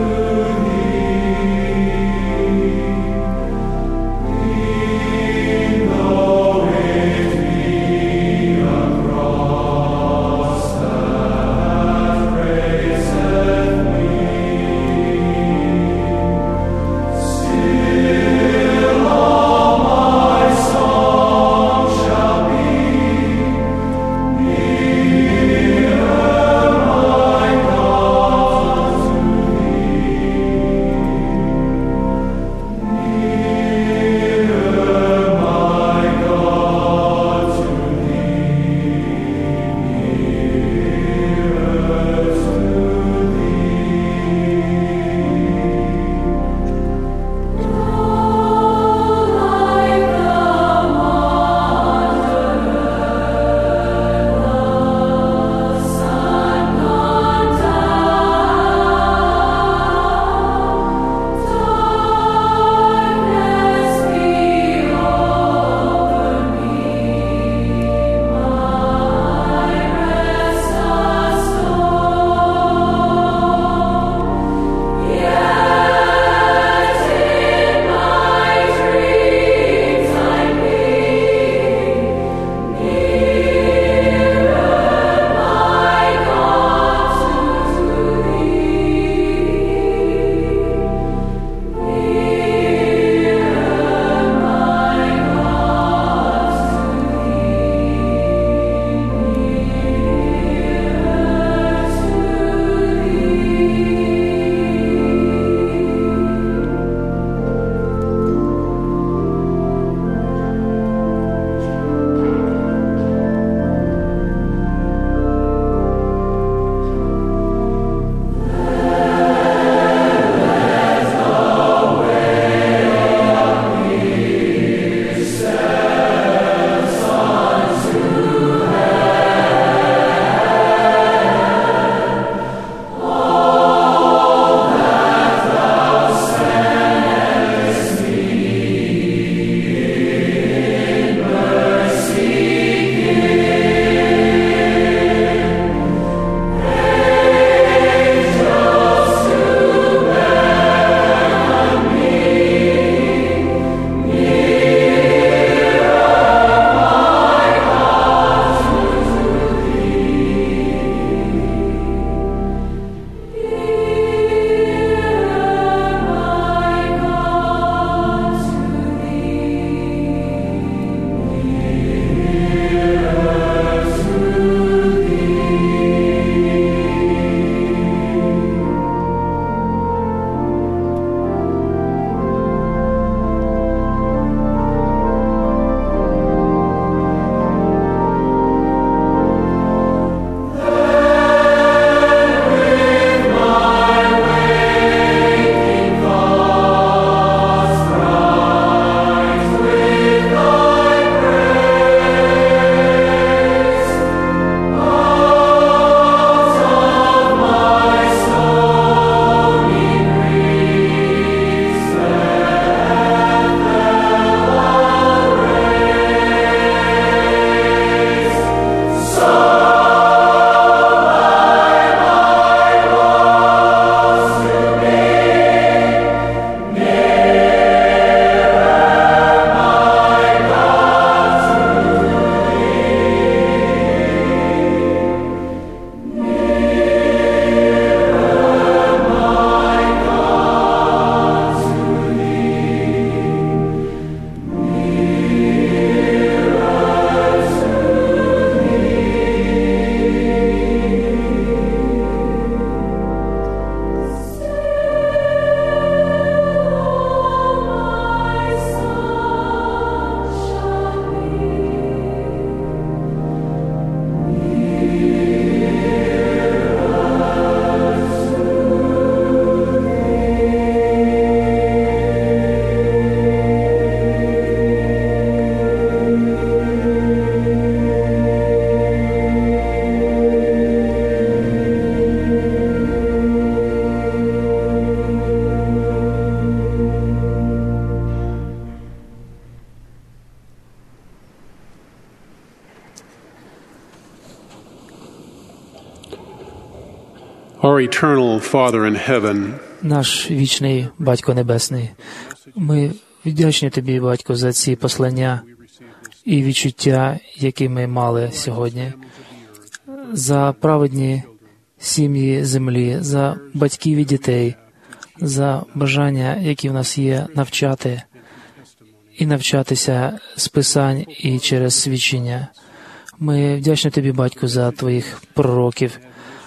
Our eternal Father in heaven, Наш вічний Батько Небесний, ми вдячні Тобі, Батько, за ці послання і відчуття, які ми мали сьогодні, за праведні сім'ї землі, за батьків і дітей, за бажання, які в нас є, навчати і навчатися з Писань і через свідчення. Ми вдячні Тобі, Батько, за Твоїх пророків,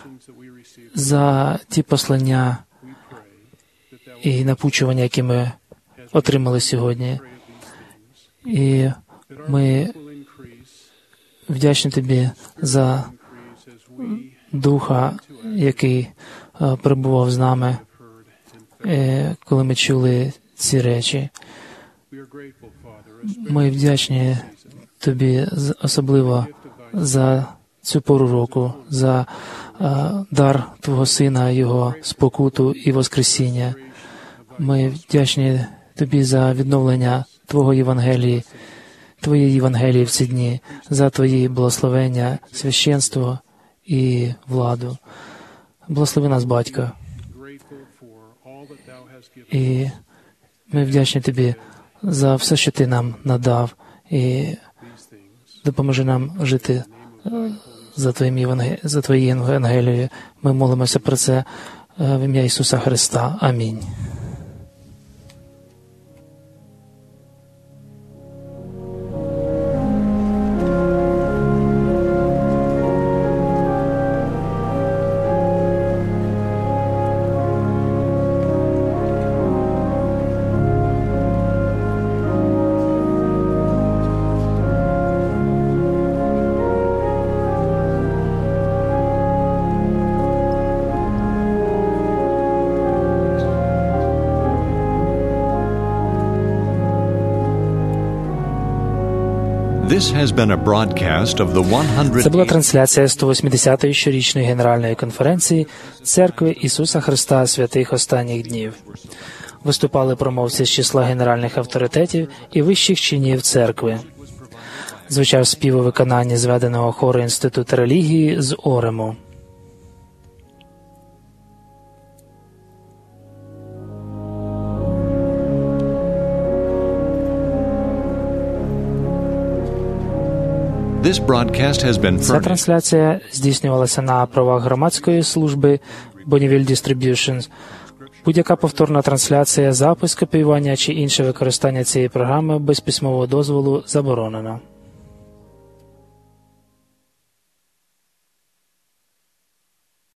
за ті послання і напучування, які ми отримали сьогодні. І ми вдячні Тобі за Духа, який перебував з нами, коли ми чули ці речі. Ми вдячні Тобі особливо за цю пору року, за дар Твого Сина, Його спокуту і Воскресіння. Ми вдячні Тобі за відновлення Твого Євангелії, Твоєї Євангелії в ці дні, за Твої благословення, священство і владу. Благослови нас, Батько. І ми вдячні Тобі за все, що Ти нам надав, і допоможи нам жити за Твоїм Євангелією, за Твоєю Євангелією. Ми молимося про це в ім'я Ісуса Христа. Амінь. Це була трансляція сто вісімдесятої щорічної Генеральної конференції Церкви Ісуса Христа Святих Останніх Днів. Виступали промовці з числа генеральних авторитетів і вищих чинів церкви. Звучав спів у виконанні зведеного хору Інституту релігії з Орему. Ця трансляція здійснювалася на правах громадської служби Bonneville Distribution. Будь-яка повторна трансляція, запис, копіювання чи інше використання цієї програми без письмового дозволу заборонено.